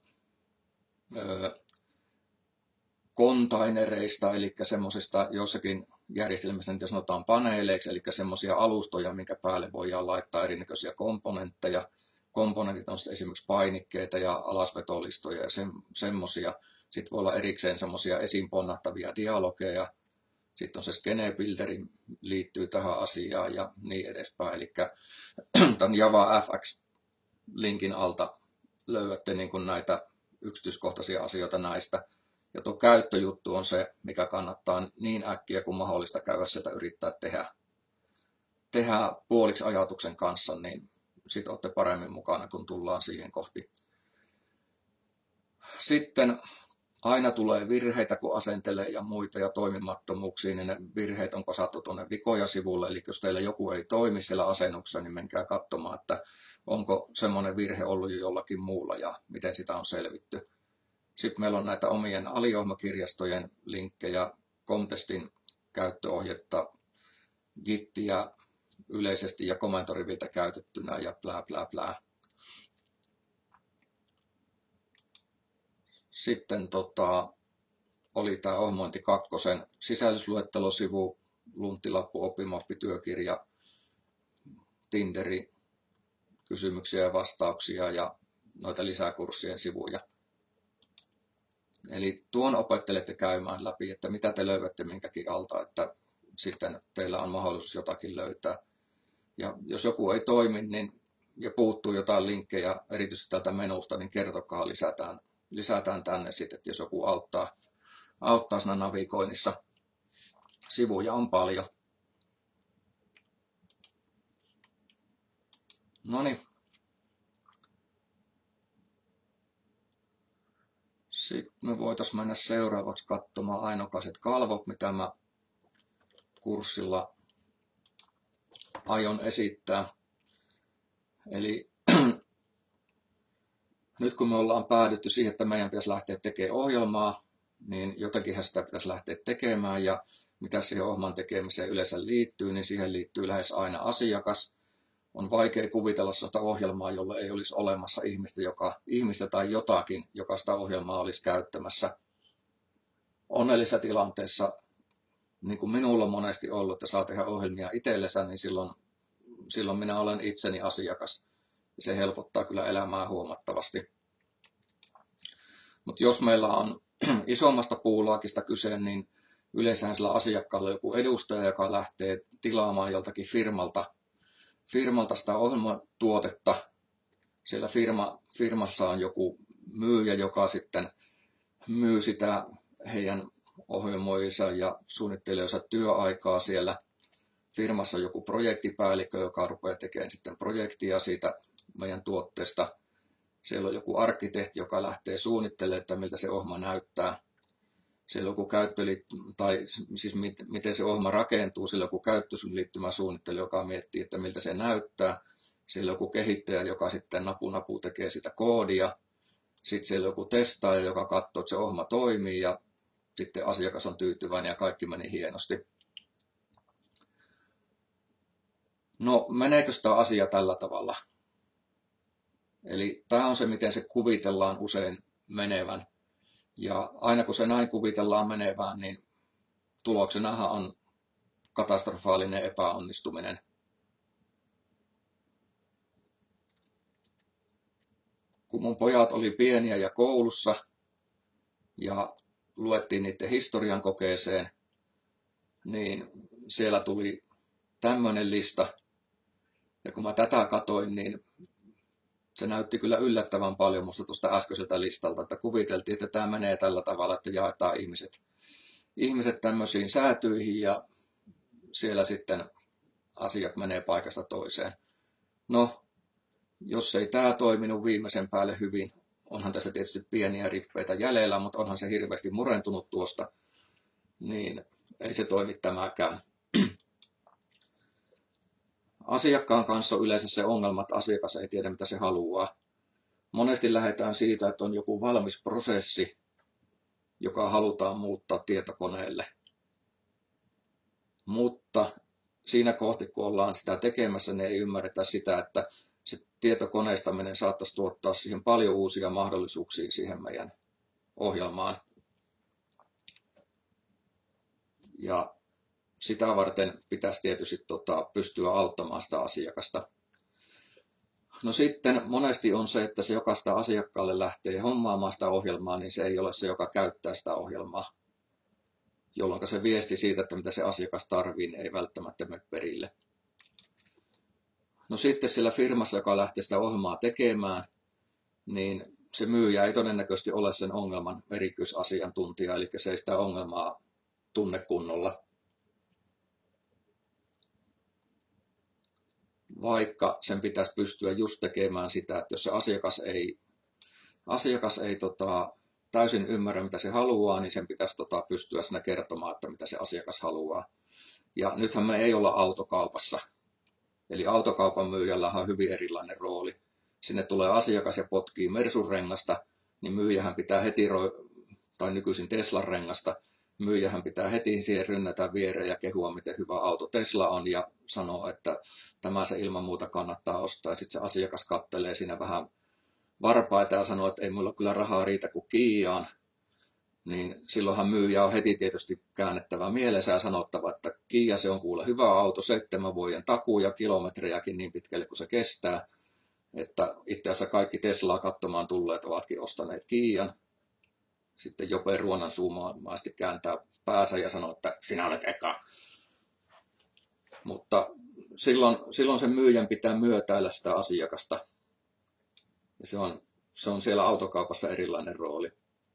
kontainereista, eli semmoisista jossakin järjestelmissä niitä sanotaan paneeleiksi, eli semmoisia alustoja, minkä päälle voidaan laittaa erinäköisiä komponentteja. Komponentit on esimerkiksi painikkeita ja alasvetolistoja ja semmoisia. Sitten voi olla erikseen semmoisia esiin ponnahtavia dialogeja. Sitten on se Skene Builderi liittyy tähän asiaan ja niin edespäin. Eli tämän Java FX-linkin alta löydätte niin kuin näitä yksityiskohtaisia asioita näistä. Ja tuo käyttöjuttu on se, mikä kannattaa niin äkkiä kuin mahdollista käydä sieltä yrittää tehdä. tehdään puoliksi ajatuksen kanssa, niin sit olette paremmin mukana, kun tullaan siihen kohti. Sitten aina tulee virheitä, kun asentelee ja muita ja toimimattomuuksia, niin ne virheet on kasattu tuonne vikoja sivulle. Eli jos teillä joku ei toimi siellä asennuksessa, niin menkää katsomaan, että onko semmoinen virhe ollut jo jollakin muulla ja miten sitä on selvitty. Sitten meillä on näitä omien aliohmakirjastojen linkkejä, Comtestin käyttöohjetta, Gittiä yleisesti ja komentoriviltä käytettynä ja plää plää plää. Sitten oli tämä ohjelmointi 2 sisällysluettelosivu, lunttilappu, oppimappi, työkirja, Tinderi, kysymyksiä ja vastauksia ja noita lisäkurssien sivuja. Eli tuon opettelette käymään läpi, että mitä te löydätte minkäkin alta, että sitten teillä on mahdollisuus jotakin löytää. Ja jos joku ei toimi ja puuttuu jotain linkkejä, erityisesti tältä menusta, niin kertokaa, lisätään tänne sitten, että jos joku auttaa siinä navigoinnissa. Sivuja on paljon. Noniin. Sitten me voitaisiin mennä seuraavaksi katsomaan ainokaiset kalvot, mitä mä kurssilla aion esittää. Eli nyt kun me ollaan päädytty siihen, että meidän pitäisi lähteä tekemään ohjelmaa, niin jotakinhan sitä pitäisi lähteä tekemään ja mitä siihen ohjelman tekemiseen yleensä liittyy, niin siihen liittyy lähes aina asiakas. On vaikea kuvitella sitä ohjelmaa, jolla ei olisi olemassa ihmistä tai jotakin, joka sitä ohjelmaa olisi käyttämässä. Onnellisessa tilanteessa, niin kuin minulla on monesti ollut, että saa tehdä ohjelmia itsellensä, niin silloin minä olen itseni asiakas. Se helpottaa kyllä elämää huomattavasti. Mutta jos meillä on isommasta puulaakista kyse, niin yleensä sillä asiakkaalla on joku edustaja, joka lähtee tilaamaan joltakin firmalta sitä ohjelmatuotetta. Siellä firmassa on joku myyjä, joka sitten myy sitä heidän ohjelmoijansa ja suunnittelijoissa työaikaa siellä. Firmassa on joku projektipäällikkö, joka rupeaa tekemään sitten projektia siitä meidän tuotteesta. Siellä on joku arkkitehti, joka lähtee suunnittelemaan, että miltä se ohjelma näyttää. Siellä on joku miten se ohjelma rakentuu. Siellä on joku käyttöliittymäsuunnittelija, joka miettii, että miltä se näyttää. Siellä on joku kehittäjä, joka sitten napu tekee sitä koodia. Sitten siellä on joku testaaja, joka katsoo, että se ohjelma toimii ja sitten asiakas on tyytyväinen ja kaikki meni hienosti. No, meneekö tämä asia tällä tavalla? Eli tämä on se, miten se kuvitellaan usein menevän. Ja aina kun se näin kuvitellaan menevään, niin tuloksenahan on katastrofaalinen epäonnistuminen. Kun mun pojat oli pieniä ja koulussa ja luettiin niiden historian kokeeseen, niin siellä tuli tämmöinen lista. Ja kun mä tätä katoin, niin se näytti kyllä yllättävän paljon musta tuosta äskeiseltä listalta, että kuviteltiin, että tämä menee tällä tavalla, että jaetaan ihmiset tämmöisiin säätyihin ja siellä sitten asiat menee paikasta toiseen. No, jos ei tämä toiminut viimeisen päälle hyvin, onhan tässä tietysti pieniä rippeitä jäljellä, mutta onhan se hirveästi murentunut tuosta, niin ei se toimi tämäkään. Asiakkaan kanssa on yleensä se ongelma, että asiakas ei tiedä, mitä se haluaa. Monesti lähdetään siitä, että on joku valmis prosessi, joka halutaan muuttaa tietokoneelle. Mutta siinä kohti, kun ollaan sitä tekemässä, niin ei ymmärretä sitä, että se tietokoneistaminen saattaisi tuottaa siihen paljon uusia mahdollisuuksia siihen meidän ohjelmaan. Ja sitä varten pitäisi tietysti pystyä auttamaan sitä asiakasta. No sitten monesti on se, että se, joka sitä asiakkaalle lähtee hommaamaan sitä ohjelmaa, niin se ei ole se, joka käyttää sitä ohjelmaa. Jolloin se viesti siitä, että mitä se asiakas tarvitsee, niin ei välttämättä mene perille. No sitten sillä firmassa, joka lähtee sitä ohjelmaa tekemään, niin se myyjä ei todennäköisesti ole sen ongelman erityisasiantuntija, eli se ei sitä ongelmaa tunne kunnolla. vaikka sen pitäisi pystyä just tekemään sitä, että jos se asiakas ei täysin ymmärrä, mitä se haluaa, niin sen pitäisi pystyä siinä kertomaan, että mitä se asiakas haluaa. Ja nythän me ei olla autokaupassa. Eli autokaupan myyjällä on hyvin erilainen rooli. Sinne tulee asiakas ja potkii Mersun rengasta, niin myyjähän pitää heti, tai nykyisin Teslan rengasta, myyjähän pitää heti siihen rynnätä viereen ja kehua, miten hyvä auto Tesla on, ja sanoa, että tämä se ilman muuta kannattaa ostaa. Ja sitten se asiakas kattelee siinä vähän varpaita ja sanoo, että ei mulla kyllä rahaa riitä kuin Kiaan. Niin silloinhan myyjä on heti tietysti käännettävä mielensä ja sanottava, että Kia se on kuule hyvä auto, 7 vuoden takuu ja kilometrejäkin niin pitkälle kuin se kestää. Että itse asiassa kaikki Teslaa katsomaan tulleet ovatkin ostaneet Kian. Sitten Jope ruonansuumaisesti kääntää päänsä ja sanoo, että sinä olet eka. Mutta silloin sen myyjän pitää myötäillä sitä asiakasta. Ja se on siellä autokaupassa erilainen rooli.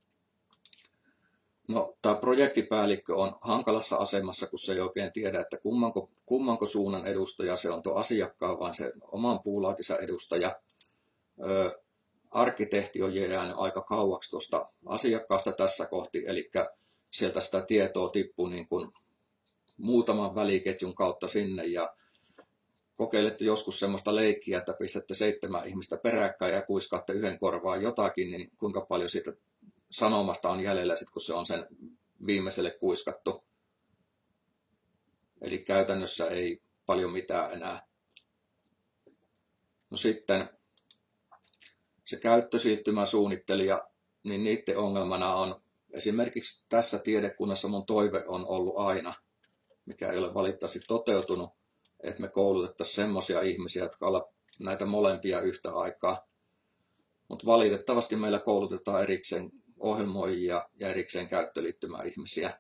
No, tämä projektipäällikkö on hankalassa asemassa, kun se ei oikein tiedä, että kummanko suunnan edustaja se on tuo asiakkaan, vaan se oman puulaakinsa edustaja. Arkkitehti on jäänyt aika kauaksi tuosta asiakkaasta tässä kohti, eli sieltä sitä tietoa tippuu niin kuin muutaman väliketjun kautta sinne, ja kokeilette joskus semmoista leikkiä, että pistätte 7 ihmistä peräkkäin ja kuiskaatte yhden korvaan jotakin, niin kuinka paljon siitä sanomasta on jäljellä, sit kun se on sen viimeiselle kuiskattu. Eli käytännössä ei paljon mitään enää. No sitten se käyttösiirtymäsuunnittelija, niin niiden ongelmana on esimerkiksi tässä tiedekunnassa mun toive on ollut aina, mikä ei ole valitettavasti toteutunut, että me koulutettaisiin semmoisia ihmisiä, jotka ovat näitä molempia yhtä aikaa. Mutta valitettavasti meillä koulutetaan erikseen ohjelmoijia ja erikseen käyttöliittymäihmisiä.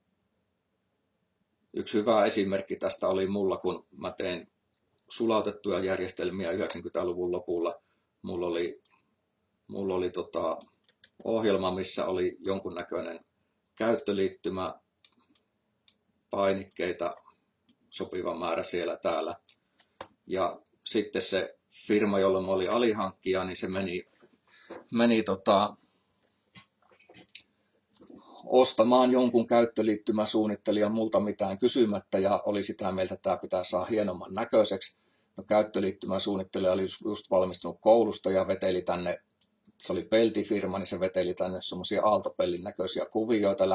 Yksi hyvä esimerkki tästä oli mulla, kun mä tein sulautettuja järjestelmiä 90-luvun lopulla. Mulla oli ohjelma, missä oli jonkunnäköinen käyttöliittymä, painikkeita, sopiva määrä siellä täällä. Ja sitten se firma, jolla mä olin alihankkija, niin se meni ostamaan jonkun käyttöliittymäsuunnittelijan multa mitään kysymättä ja oli sitä mieltä, että tämä pitää saada hienomman näköiseksi. No, käyttöliittymäsuunnittelija oli just valmistunut koulusta ja veteli tänne, se oli peltifirma, niin se veteli tänne semmoisia aaltopellin näköisiä kuvioita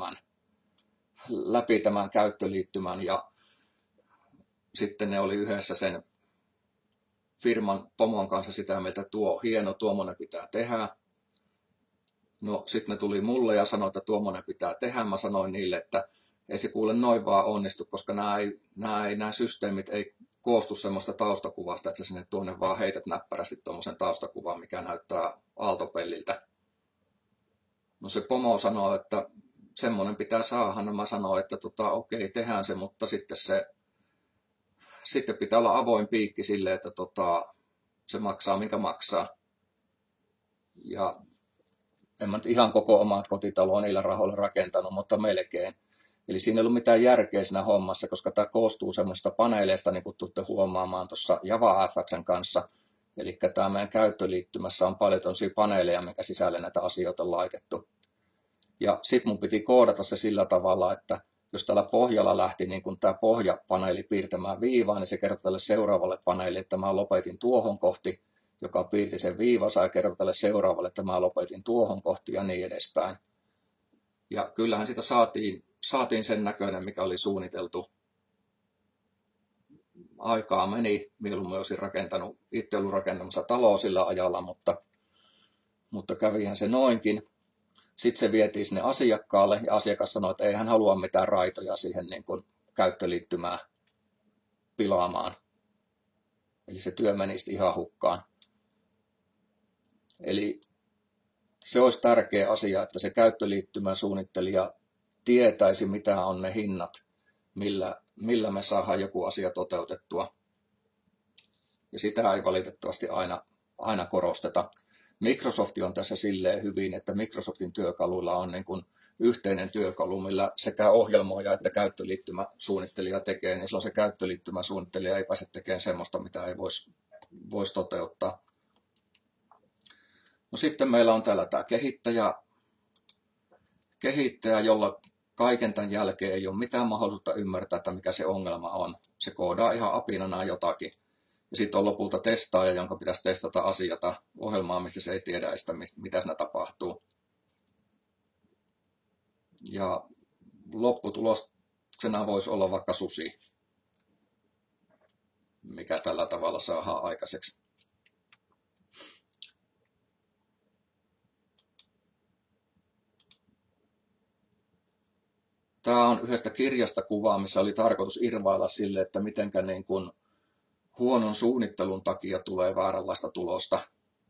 läpi tämän käyttöliittymän, ja sitten ne oli yhdessä sen firman pomon kanssa sitä mieltä, että tuo on hieno, tuommoinen pitää tehdä. No sitten ne tuli mulle ja sanoi, että tuommoinen pitää tehdä. Mä sanoin niille, että ei se kuule noin vaan onnistu, koska nämä systeemit ei koostu semmoista taustakuvasta, että sä sinne tuonne vaan heität näppärästi tuommoisen taustakuvan, mikä näyttää aaltopelliltä. No se pomo sanoi, että semmoinen pitää saada. No mä sanoin, että okei, tehdään se, mutta sitten pitää olla avoin piikki sille, että se maksaa minkä maksaa. Ja en mä nyt ihan koko omaa kotitaloa niillä rahoilla rakentanut, mutta melkein. Eli siinä ei ollut mitään järkeä siinä hommassa, koska tämä koostuu semmoista paneeleista, niin kuin tuutte huomaamaan tuossa JavaFX:n kanssa. Eli tämä meidän käyttöliittymässä on paljon tämmöisiä paneeleja, minkä sisälle näitä asioita on laitettu. Ja sitten mun piti koodata se sillä tavalla, että jos täällä pohjalla lähti niin kun tämä pohjapaneeli piirtämään viivaa, niin se kertoo tälle seuraavalle paneelille, että mä lopetin tuohon kohti, joka piirti sen viivansa, ja kertoo tälle seuraavalle, että mä lopetin tuohon kohti ja niin edespäin. Ja kyllähän sitä saatiin sen näköinen, mikä oli suunniteltu. Aikaa meni, mieluummin olisin itse ollut rakentamassa taloa sillä ajalla, mutta kävihän se noinkin. Sitten se vietiin sinne asiakkaalle ja asiakas sanoi, että ei hän halua mitään raitoja siihen niin kuin käyttöliittymään pilaamaan. Eli se työ meni ihan hukkaan. Eli se olisi tärkeä asia, että se käyttöliittymän suunnittelija tietäisi, mitä on ne hinnat, millä me saadaan joku asia toteutettua. Ja sitä ei valitettavasti aina korosteta. Microsoft on tässä silleen hyvin, että Microsoftin työkaluilla on niin kuin yhteinen työkalu, millä sekä ohjelmoija että käyttöliittymäsuunnittelija tekee, niin silloin se käyttöliittymäsuunnittelija ei pääse tekemään semmoista, mitä ei voisi toteuttaa. No sitten meillä on täällä tämä kehittäjä, jolla kaiken tämän jälkeen ei ole mitään mahdollisuutta ymmärtää, että mikä se ongelma on. Se koodaa ihan apinana jotakin. Ja sitten on lopulta testaaja, jonka pitäisi testata asiata ohjelmaa, mistä se ei tiedä sitä, mitä siinä tapahtuu. Ja lopputuloksena voisi olla vaikka susi, mikä tällä tavalla saadaan aikaiseksi. Tämä on yhdestä kirjasta kuvaa, missä oli tarkoitus irvailla sille, että mitenkä niin kuin huonon suunnittelun takia tulee vääränlaista tulosta.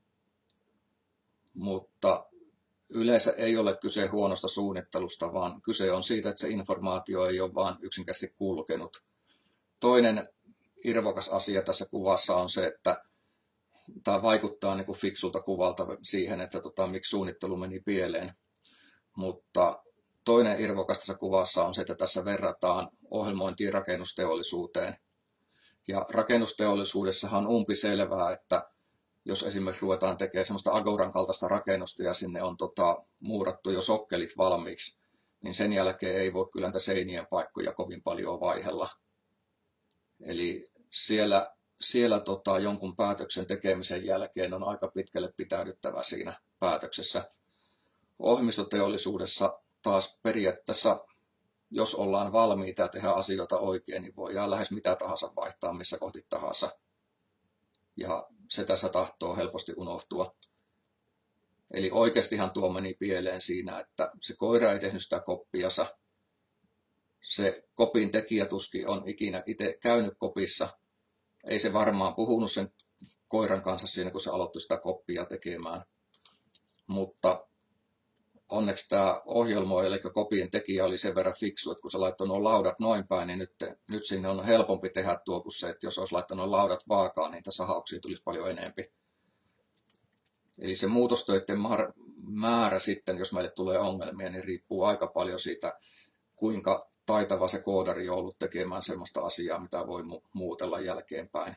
Mutta yleensä ei ole kyse huonosta suunnittelusta, vaan kyse on siitä, että se informaatio ei ole vain yksinkertaisesti kulkenut. Toinen irvokas asia tässä kuvassa on se, että tämä vaikuttaa niin kuin fiksulta kuvalta siihen, että miksi suunnittelu meni pieleen. Mutta toinen irvokas tässä kuvassa on se, että tässä verrataan ohjelmointiin rakennusteollisuuteen. Ja rakennusteollisuudessahan on umpiselvää, että jos esimerkiksi ruvetaan tekemään sellaista Agoran kaltaista rakennusta ja sinne on muurattu jo sokkelit valmiiksi, niin sen jälkeen ei voi kyllä näitä seinien paikkoja kovin paljon vaihella. Eli siellä jonkun päätöksen tekemisen jälkeen on aika pitkälle pitäydyttävä siinä päätöksessä. Ohjelmistoteollisuudessa taas periaatteessa, jos ollaan valmiita ja tehdään asioita oikein, niin voidaan lähes mitä tahansa vaihtaa missä kohti tahansa. Ja se tässä tahtoo helposti unohtua. Eli oikeastihan tuo meni pieleen siinä, että se koira ei tehnyt sitä koppiansa. Se kopin tekijä tuskin on ikinä itse käynyt kopissa. Ei se varmaan puhunut sen koiran kanssa siinä, kun se aloitti sitä koppia tekemään. Mutta onneksi tämä ohjelmoija, eli kopien tekijä, oli sen verran fiksu, että kun se laittoi nuo laudat noin päin, niin nyt sinne on helpompi tehdä tuo kuin se, että jos olisi laittanut nuo laudat vaakaan, niin niitä sahauksia tulisi paljon enempi. Eli se muutostöiden määrä sitten, jos meille tulee ongelmia, niin riippuu aika paljon siitä, kuinka taitava se koodari on ollut tekemään sellaista asiaa, mitä voi muutella jälkeenpäin.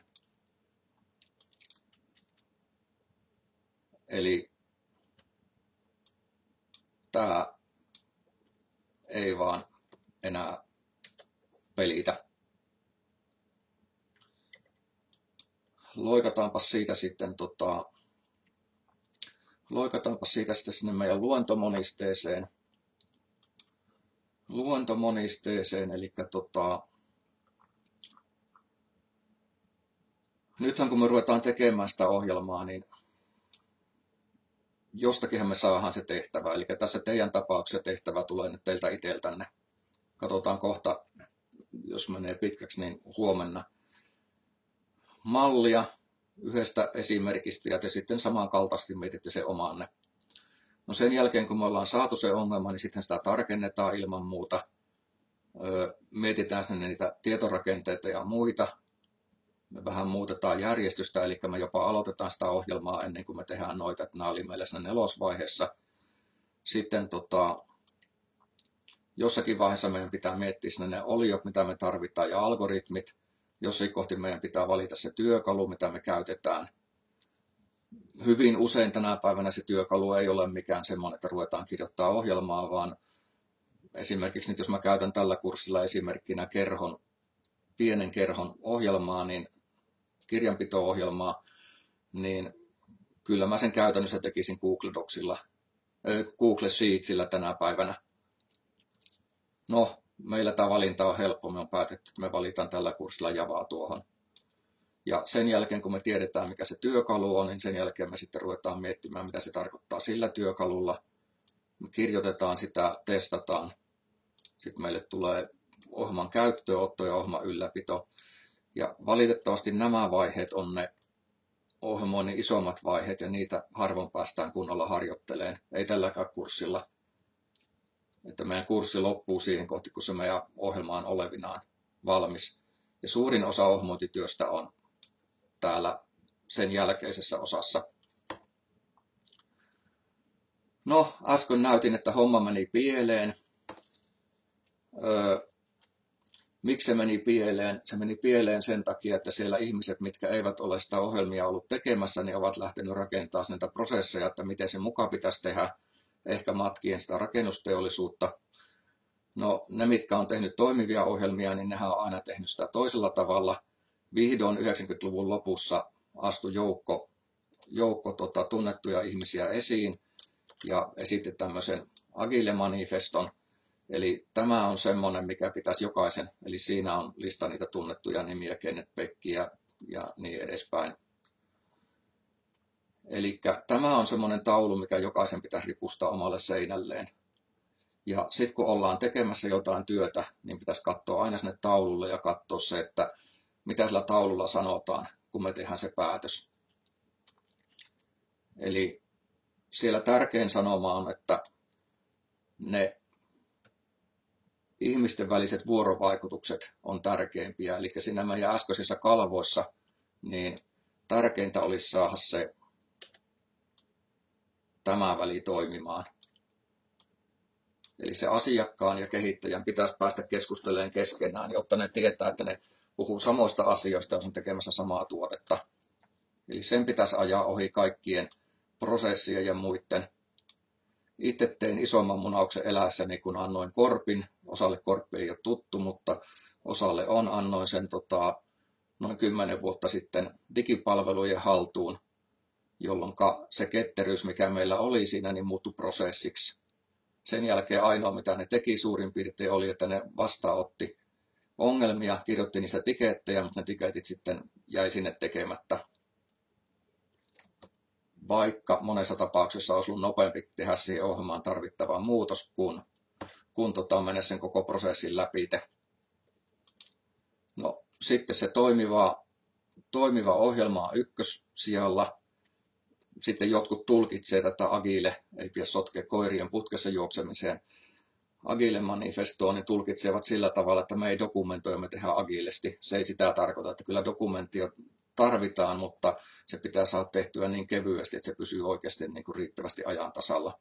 Eli tämä ei vaan enää pelitä. Loikataanpa siitä sitten sinne meidän luontomonisteeseen. Eli nythän kun me ruvetaan tekemään sitä ohjelmaa, niin jostakinhan me saadaan se tehtävä. Eli tässä teidän tapauksessa tehtävä tulee nyt teiltä itseltänne. Katsotaan kohta, jos menee pitkäksi, niin huomenna mallia yhdestä esimerkistä ja te sitten samankaltaisesti mietitte se omanne. No sen jälkeen, kun me ollaan saatu se ongelma, niin sitten sitä tarkennetaan ilman muuta. Mietitään sinne niitä tietorakenteita ja muita. Me vähän muutetaan järjestystä, eli me jopa aloitetaan sitä ohjelmaa ennen kuin me tehdään noita, että nämä oli meillä siinä nelosvaiheessa. Sitten jossakin vaiheessa meidän pitää miettiä sinne ne oliot, mitä me tarvitaan, ja algoritmit. Jossakin kohti meidän pitää valita se työkalu, mitä me käytetään. Hyvin usein tänä päivänä se työkalu ei ole mikään semmoinen, että ruvetaan kirjoittaa ohjelmaa, vaan esimerkiksi nyt jos mä käytän tällä kurssilla esimerkkinä pienen kerhon ohjelmaa, niin kirjanpito-ohjelmaa, niin kyllä mä sen käytännössä tekisin Google Sheetsillä tänä päivänä. No, meillä tämä valinta on helppo. Me on päätetty, että me valitaan tällä kurssilla Javaa tuohon. Ja sen jälkeen, kun me tiedetään, mikä se työkalu on, niin sen jälkeen me sitten ruvetaan miettimään, mitä se tarkoittaa sillä työkalulla. Me kirjoitetaan sitä, testataan. Sitten meille tulee ohjelman käyttöönotto ja ohjelman ylläpito. Ja valitettavasti nämä vaiheet on ne ohjelmoinnin isommat vaiheet, ja niitä harvoin päästään kunnolla harjoitteleen. Ei tälläkään kurssilla. Että meidän kurssi loppuu siihen kohti, kun se meidän ohjelma on olevinaan valmis. Ja suurin osa ohjelmointityöstä on täällä sen jälkeisessä osassa. No, äsken näytin, että homma meni pieleen. Miksi se meni pieleen? Se meni pieleen sen takia, että siellä ihmiset, mitkä eivät ole sitä ohjelmia ollut tekemässä, niin ovat lähtenyt rakentamaan näitä prosesseja, että miten se muka pitäisi tehdä, ehkä matkien sitä rakennusteollisuutta. No, ne, mitkä on tehnyt toimivia ohjelmia, niin nehän on aina tehnyt sitä toisella tavalla. Vihdoin 90-luvun lopussa astui joukko tunnettuja ihmisiä esiin ja esitti tämmöisen Agile-manifeston. Eli tämä on semmoinen, mikä pitäisi jokaisen, eli siinä on lista niitä tunnettuja nimiä, Kenneth Beck ja niin edespäin. Eli tämä on semmoinen taulu, mikä jokaisen pitäisi ripustaa omalle seinälleen. Ja sitten kun ollaan tekemässä jotain työtä, niin pitäisi katsoa aina sinne taululle ja katsoa se, että mitä sillä taululla sanotaan, kun me tehdään se päätös. Eli siellä tärkein sanoma on, että ne ihmisten väliset vuorovaikutukset on tärkeimpiä. Eli siinä meidän äskeisissä kalvoissa niin tärkeintä olisi saada tämä väli toimimaan. Eli se asiakkaan ja kehittäjän pitäisi päästä keskustelemaan keskenään, jotta ne tietää, että ne puhuu samoista asioista, jos on tekemässä samaa tuotetta. Eli sen pitäisi ajaa ohi kaikkien prosessien ja muiden. Itse tein isomman munauksen eläessäni, kun annoin korpin. Osalle korppi ei ole tuttu, mutta osalle on. Annoin sen noin 10 vuotta sitten digipalvelujen haltuun, jolloin se ketteryys, mikä meillä oli siinä, niin muuttui prosessiksi. Sen jälkeen ainoa, mitä ne teki suurin piirtein, oli, että ne vastaanotti ongelmia, kirjoitti niistä tikettejä, mutta ne tiketit sitten jäi sinne tekemättä. Vaikka monessa tapauksessa olisi ollut nopeampi tehdä siihen ohjelmaan tarvittava muutos, kun mennä sen koko prosessin läpi. No, sitten se toimiva ohjelma on ykkössijalla. Sitten jotkut tulkitsee tätä Agile, ei pidä sotkea koirien putkessa juoksemiseen. Agile-manifestoa niin tulkitsevat sillä tavalla, että me ei dokumentoi, me tehdään agilesti. Se ei sitä tarkoita, että kyllä dokumenttia tarvitaan, mutta se pitää saada tehtyä niin kevyesti, että se pysyy oikeasti niin kuin riittävästi ajan tasalla.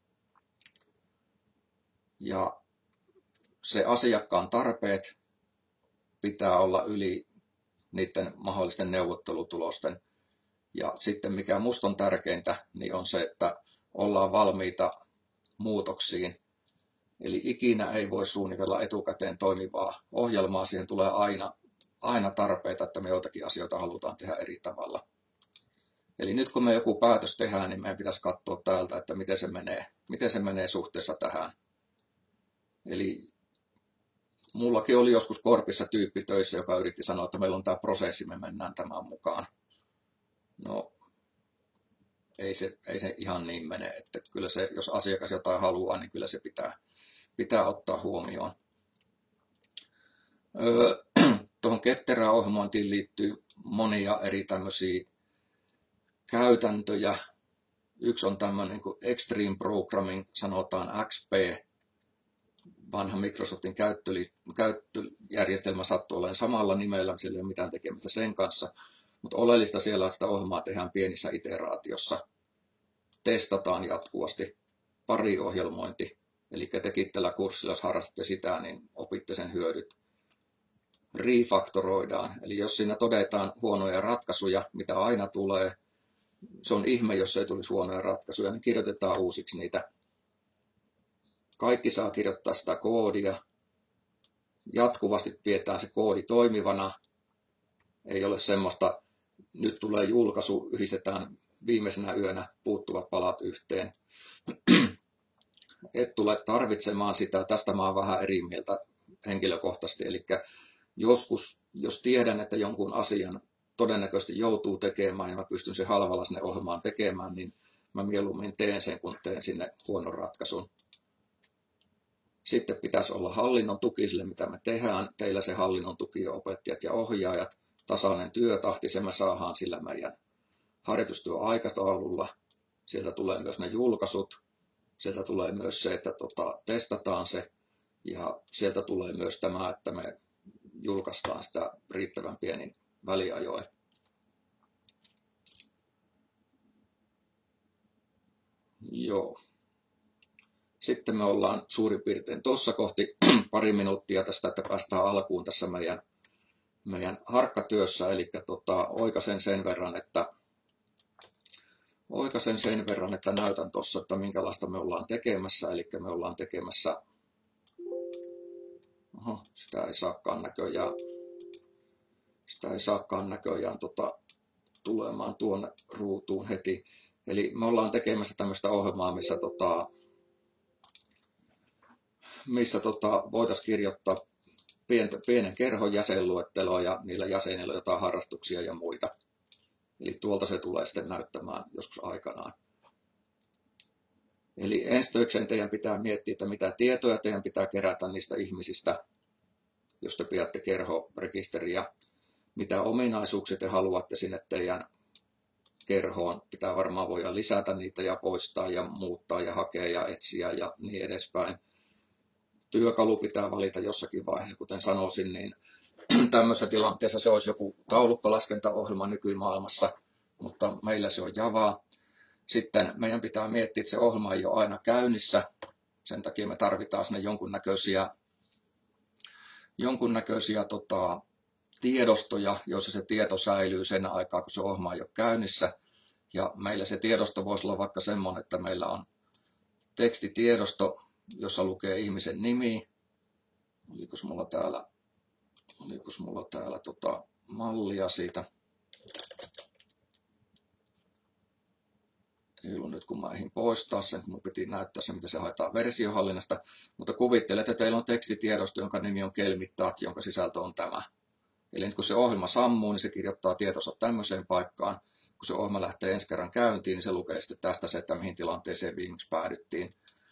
Ja se asiakkaan tarpeet pitää olla yli niiden mahdollisten neuvottelutulosten. Ja sitten mikä musta on tärkeintä, niin on se, että ollaan valmiita muutoksiin. Eli ikinä ei voi suunnitella etukäteen toimivaa ohjelmaa. Siihen tulee aina tarpeita, että me joitakin asioita halutaan tehdä eri tavalla. Eli nyt kun me joku päätös tehdään, niin meidän pitäisi katsoa täältä, että miten se menee suhteessa tähän. Eli mullakin oli joskus korpissa tyyppi töissä, joka yritti sanoa, että meillä on tämä prosessi, me mennään tämän mukaan. No, ei se ihan niin mene, että kyllä se, jos asiakas jotain haluaa, niin kyllä se pitää ottaa huomioon. Tuohon ketterään ohjelmointiin liittyy monia eri tämmöisiä käytäntöjä. Yksi on tämmöinen kuin Extreme Programming, sanotaan XP. Vanha Microsoftin käyttöjärjestelmä sattuu olemaan samalla nimellä, sillä ei ole mitään tekemistä sen kanssa. Mutta oleellista siellä on, että sitä ohjelmaa tehdään pienissä iteraatiossa. Testataan jatkuvasti. Pariohjelmointi. Eli tekin tällä kurssilla, jos harrastatte sitä, niin opitte sen hyödyt. Refaktoroidaan. Eli jos siinä todetaan huonoja ratkaisuja, mitä aina tulee, se on ihme, jos ei tulisi huonoja ratkaisuja, niin kirjoitetaan uusiksi niitä. Kaikki saa kirjoittaa sitä koodia. Jatkuvasti pidetään se koodi toimivana. Ei ole semmoista, nyt tulee julkaisu, yhdistetään viimeisenä yönä puuttuvat palat yhteen. Et tule tarvitsemaan sitä. Tästä mä oon vähän eri mieltä henkilökohtaisesti. Eli joskus, jos tiedän, että jonkun asian todennäköisesti joutuu tekemään ja mä pystyn sen halvalla sinne ohjelmaan tekemään, niin mä mieluummin teen sen, kun teen sinne huonon ratkaisun. Sitten pitäisi olla hallinnon tuki sille, mitä me tehdään. Teillä se hallinnon tuki on opettajat ja ohjaajat. Tasainen työtahti, sen me saadaan sillä meidän harjoitustyöaikataululla. Sieltä tulee myös ne julkaisut. Sieltä tulee myös se, että testataan se. Ja sieltä tulee myös tämä, että me julkaistaan sitä riittävän pienin väliajoin. Joo. Sitten me ollaan suurin piirtein tuossa kohti pari minuuttia tästä, että päästään alkuun tässä meidän harkkatyössä. Eli oikaisen sen verran, että näytän tuossa, että minkälaista me ollaan tekemässä. Eli me ollaan tekemässä, sitä ei saakaan näköjään tulemaan tuonne ruutuun heti. Eli me ollaan tekemässä tämmöistä ohjelmaa, missä voitaisiin kirjoittaa pienen kerhon jäsenluetteloa ja niillä jäsenillä on jotain harrastuksia ja muita. Eli tuolta se tulee sitten näyttämään joskus aikanaan. Eli ensi töikseen teidän pitää miettiä, että mitä tietoja teidän pitää kerätä niistä ihmisistä, jos te pidätte kerhorekisteriä. Mitä ominaisuuksia te haluatte sinne teidän kerhoon. Pitää varmaan voida lisätä niitä ja poistaa ja muuttaa ja hakea ja etsiä ja niin edespäin. Työkalu pitää valita jossakin vaiheessa, kuten sanoisin, niin tämmöisessä tilanteessa se olisi joku taulukkolaskentaohjelma nykymaailmassa, mutta meillä se on Javaa. Sitten meidän pitää miettiä, että se ohjelma ei ole aina käynnissä. Sen takia me tarvitaan sinne jonkunnäköisiä tiedostoja, joissa se tieto säilyy sen aikaa, kun se ohjelma ei ole käynnissä. Ja meillä se tiedosto voisi olla vaikka semmoinen, että meillä on tekstitiedosto, jossa lukee ihmisen nimi. Olikos mulla täällä mallia siitä? Ei ollut nyt, kun mä ehdin poistaa sen, kun piti näyttää sen, miten se haetaan versiohallinnasta. Mutta kuvittelen, että teillä on tekstitiedosto, jonka nimi on Kelmittat, jonka sisältö on tämä. Eli nyt kun se ohjelma sammuu, niin se kirjoittaa tietonsa tämmöiseen paikkaan. Kun se ohjelma lähtee ensi kerran käyntiin, niin se lukee sitten tästä se, että mihin tilanteeseen viimeksi päädyttiin.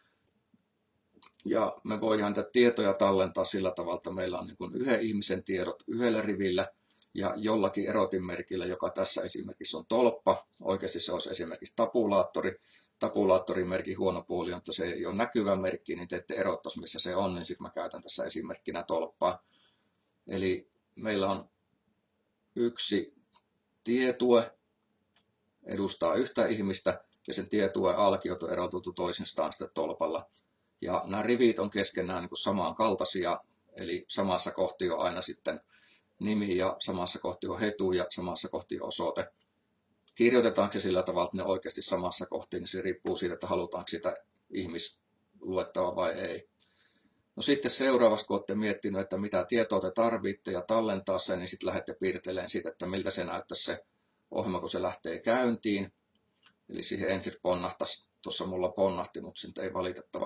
Ja me voidaan näitä tietoja tallentaa sillä tavalla, että meillä on niin yhden ihmisen tiedot yhdellä rivillä ja jollakin erotinmerkillä, joka tässä esimerkiksi on tolppa. Oikeasti se olisi esimerkiksi tabulaattori. Tabulaattorin merkin huono puoli on, että se ei ole näkyvä merkki, niin te ette erottaisi, missä se on, niin sitten mä käytän tässä esimerkkinä tolppaa. Eli meillä on yksi tietue, edustaa yhtä ihmistä, ja sen tietue alkiot on erotettu toisistaan sitten tolpalla. Ja nämä rivit on keskenään niin samankaltaisia, eli samassa kohti on aina sitten nimi ja samassa kohti on hetu ja samassa kohti on osoite. Kirjoitetaanko se sillä tavalla, että ne oikeasti samassa kohti, niin se riippuu siitä, että halutaanko sitä ihmisluettavaa vai ei. No sitten seuraavaksi, kun olette miettinyt, että mitä tietoa te tarvitte ja tallentaa sen, niin sitten lähdette piirtelemään siitä, että miltä se näyttäisi se ohjelma, kun se lähtee käyntiin. Eli siihen ensin ponnahtaisi, tuossa mulla ponnahti, mutta siitä ei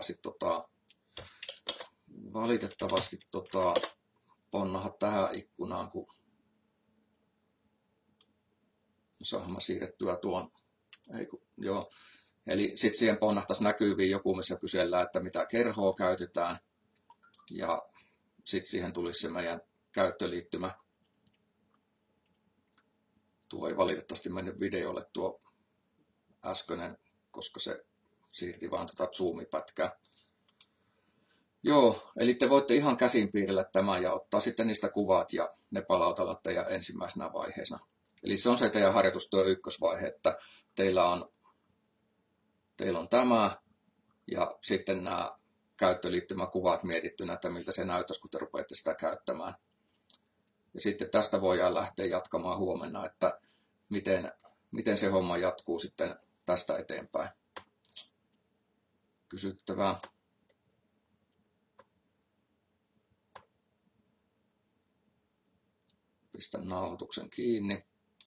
valitettavasti ponnaha tähän ikkunaan, kun saanhan siirrettyä tuon. Joo. Eli sitten siihen ponnahtaisi näkyviin joku, missä kysellään, että mitä kerhoa käytetään. Ja sitten siihen tulisi se meidän käyttöliittymä. Tuo ei valitettavasti mennyt videolle tuo äskeinen, koska se siirti vaan Zoom-pätkää. Joo, eli te voitte ihan käsin piirrellä tämän ja ottaa sitten niistä kuvat ja ne palautella teidän ensimmäisenä vaiheena. Eli se on se teidän harjoitustyö ykkösvaihe, että teillä on tämä ja sitten nämä käyttöliittymäkuvat mietittynä, että miltä se näyttäisi, kun te rupeatte sitä käyttämään. Ja sitten tästä voidaan lähteä jatkamaan huomenna, että miten se homma jatkuu sitten tästä eteenpäin. Kysyttävää. Pistän nauhoituksen kiinni.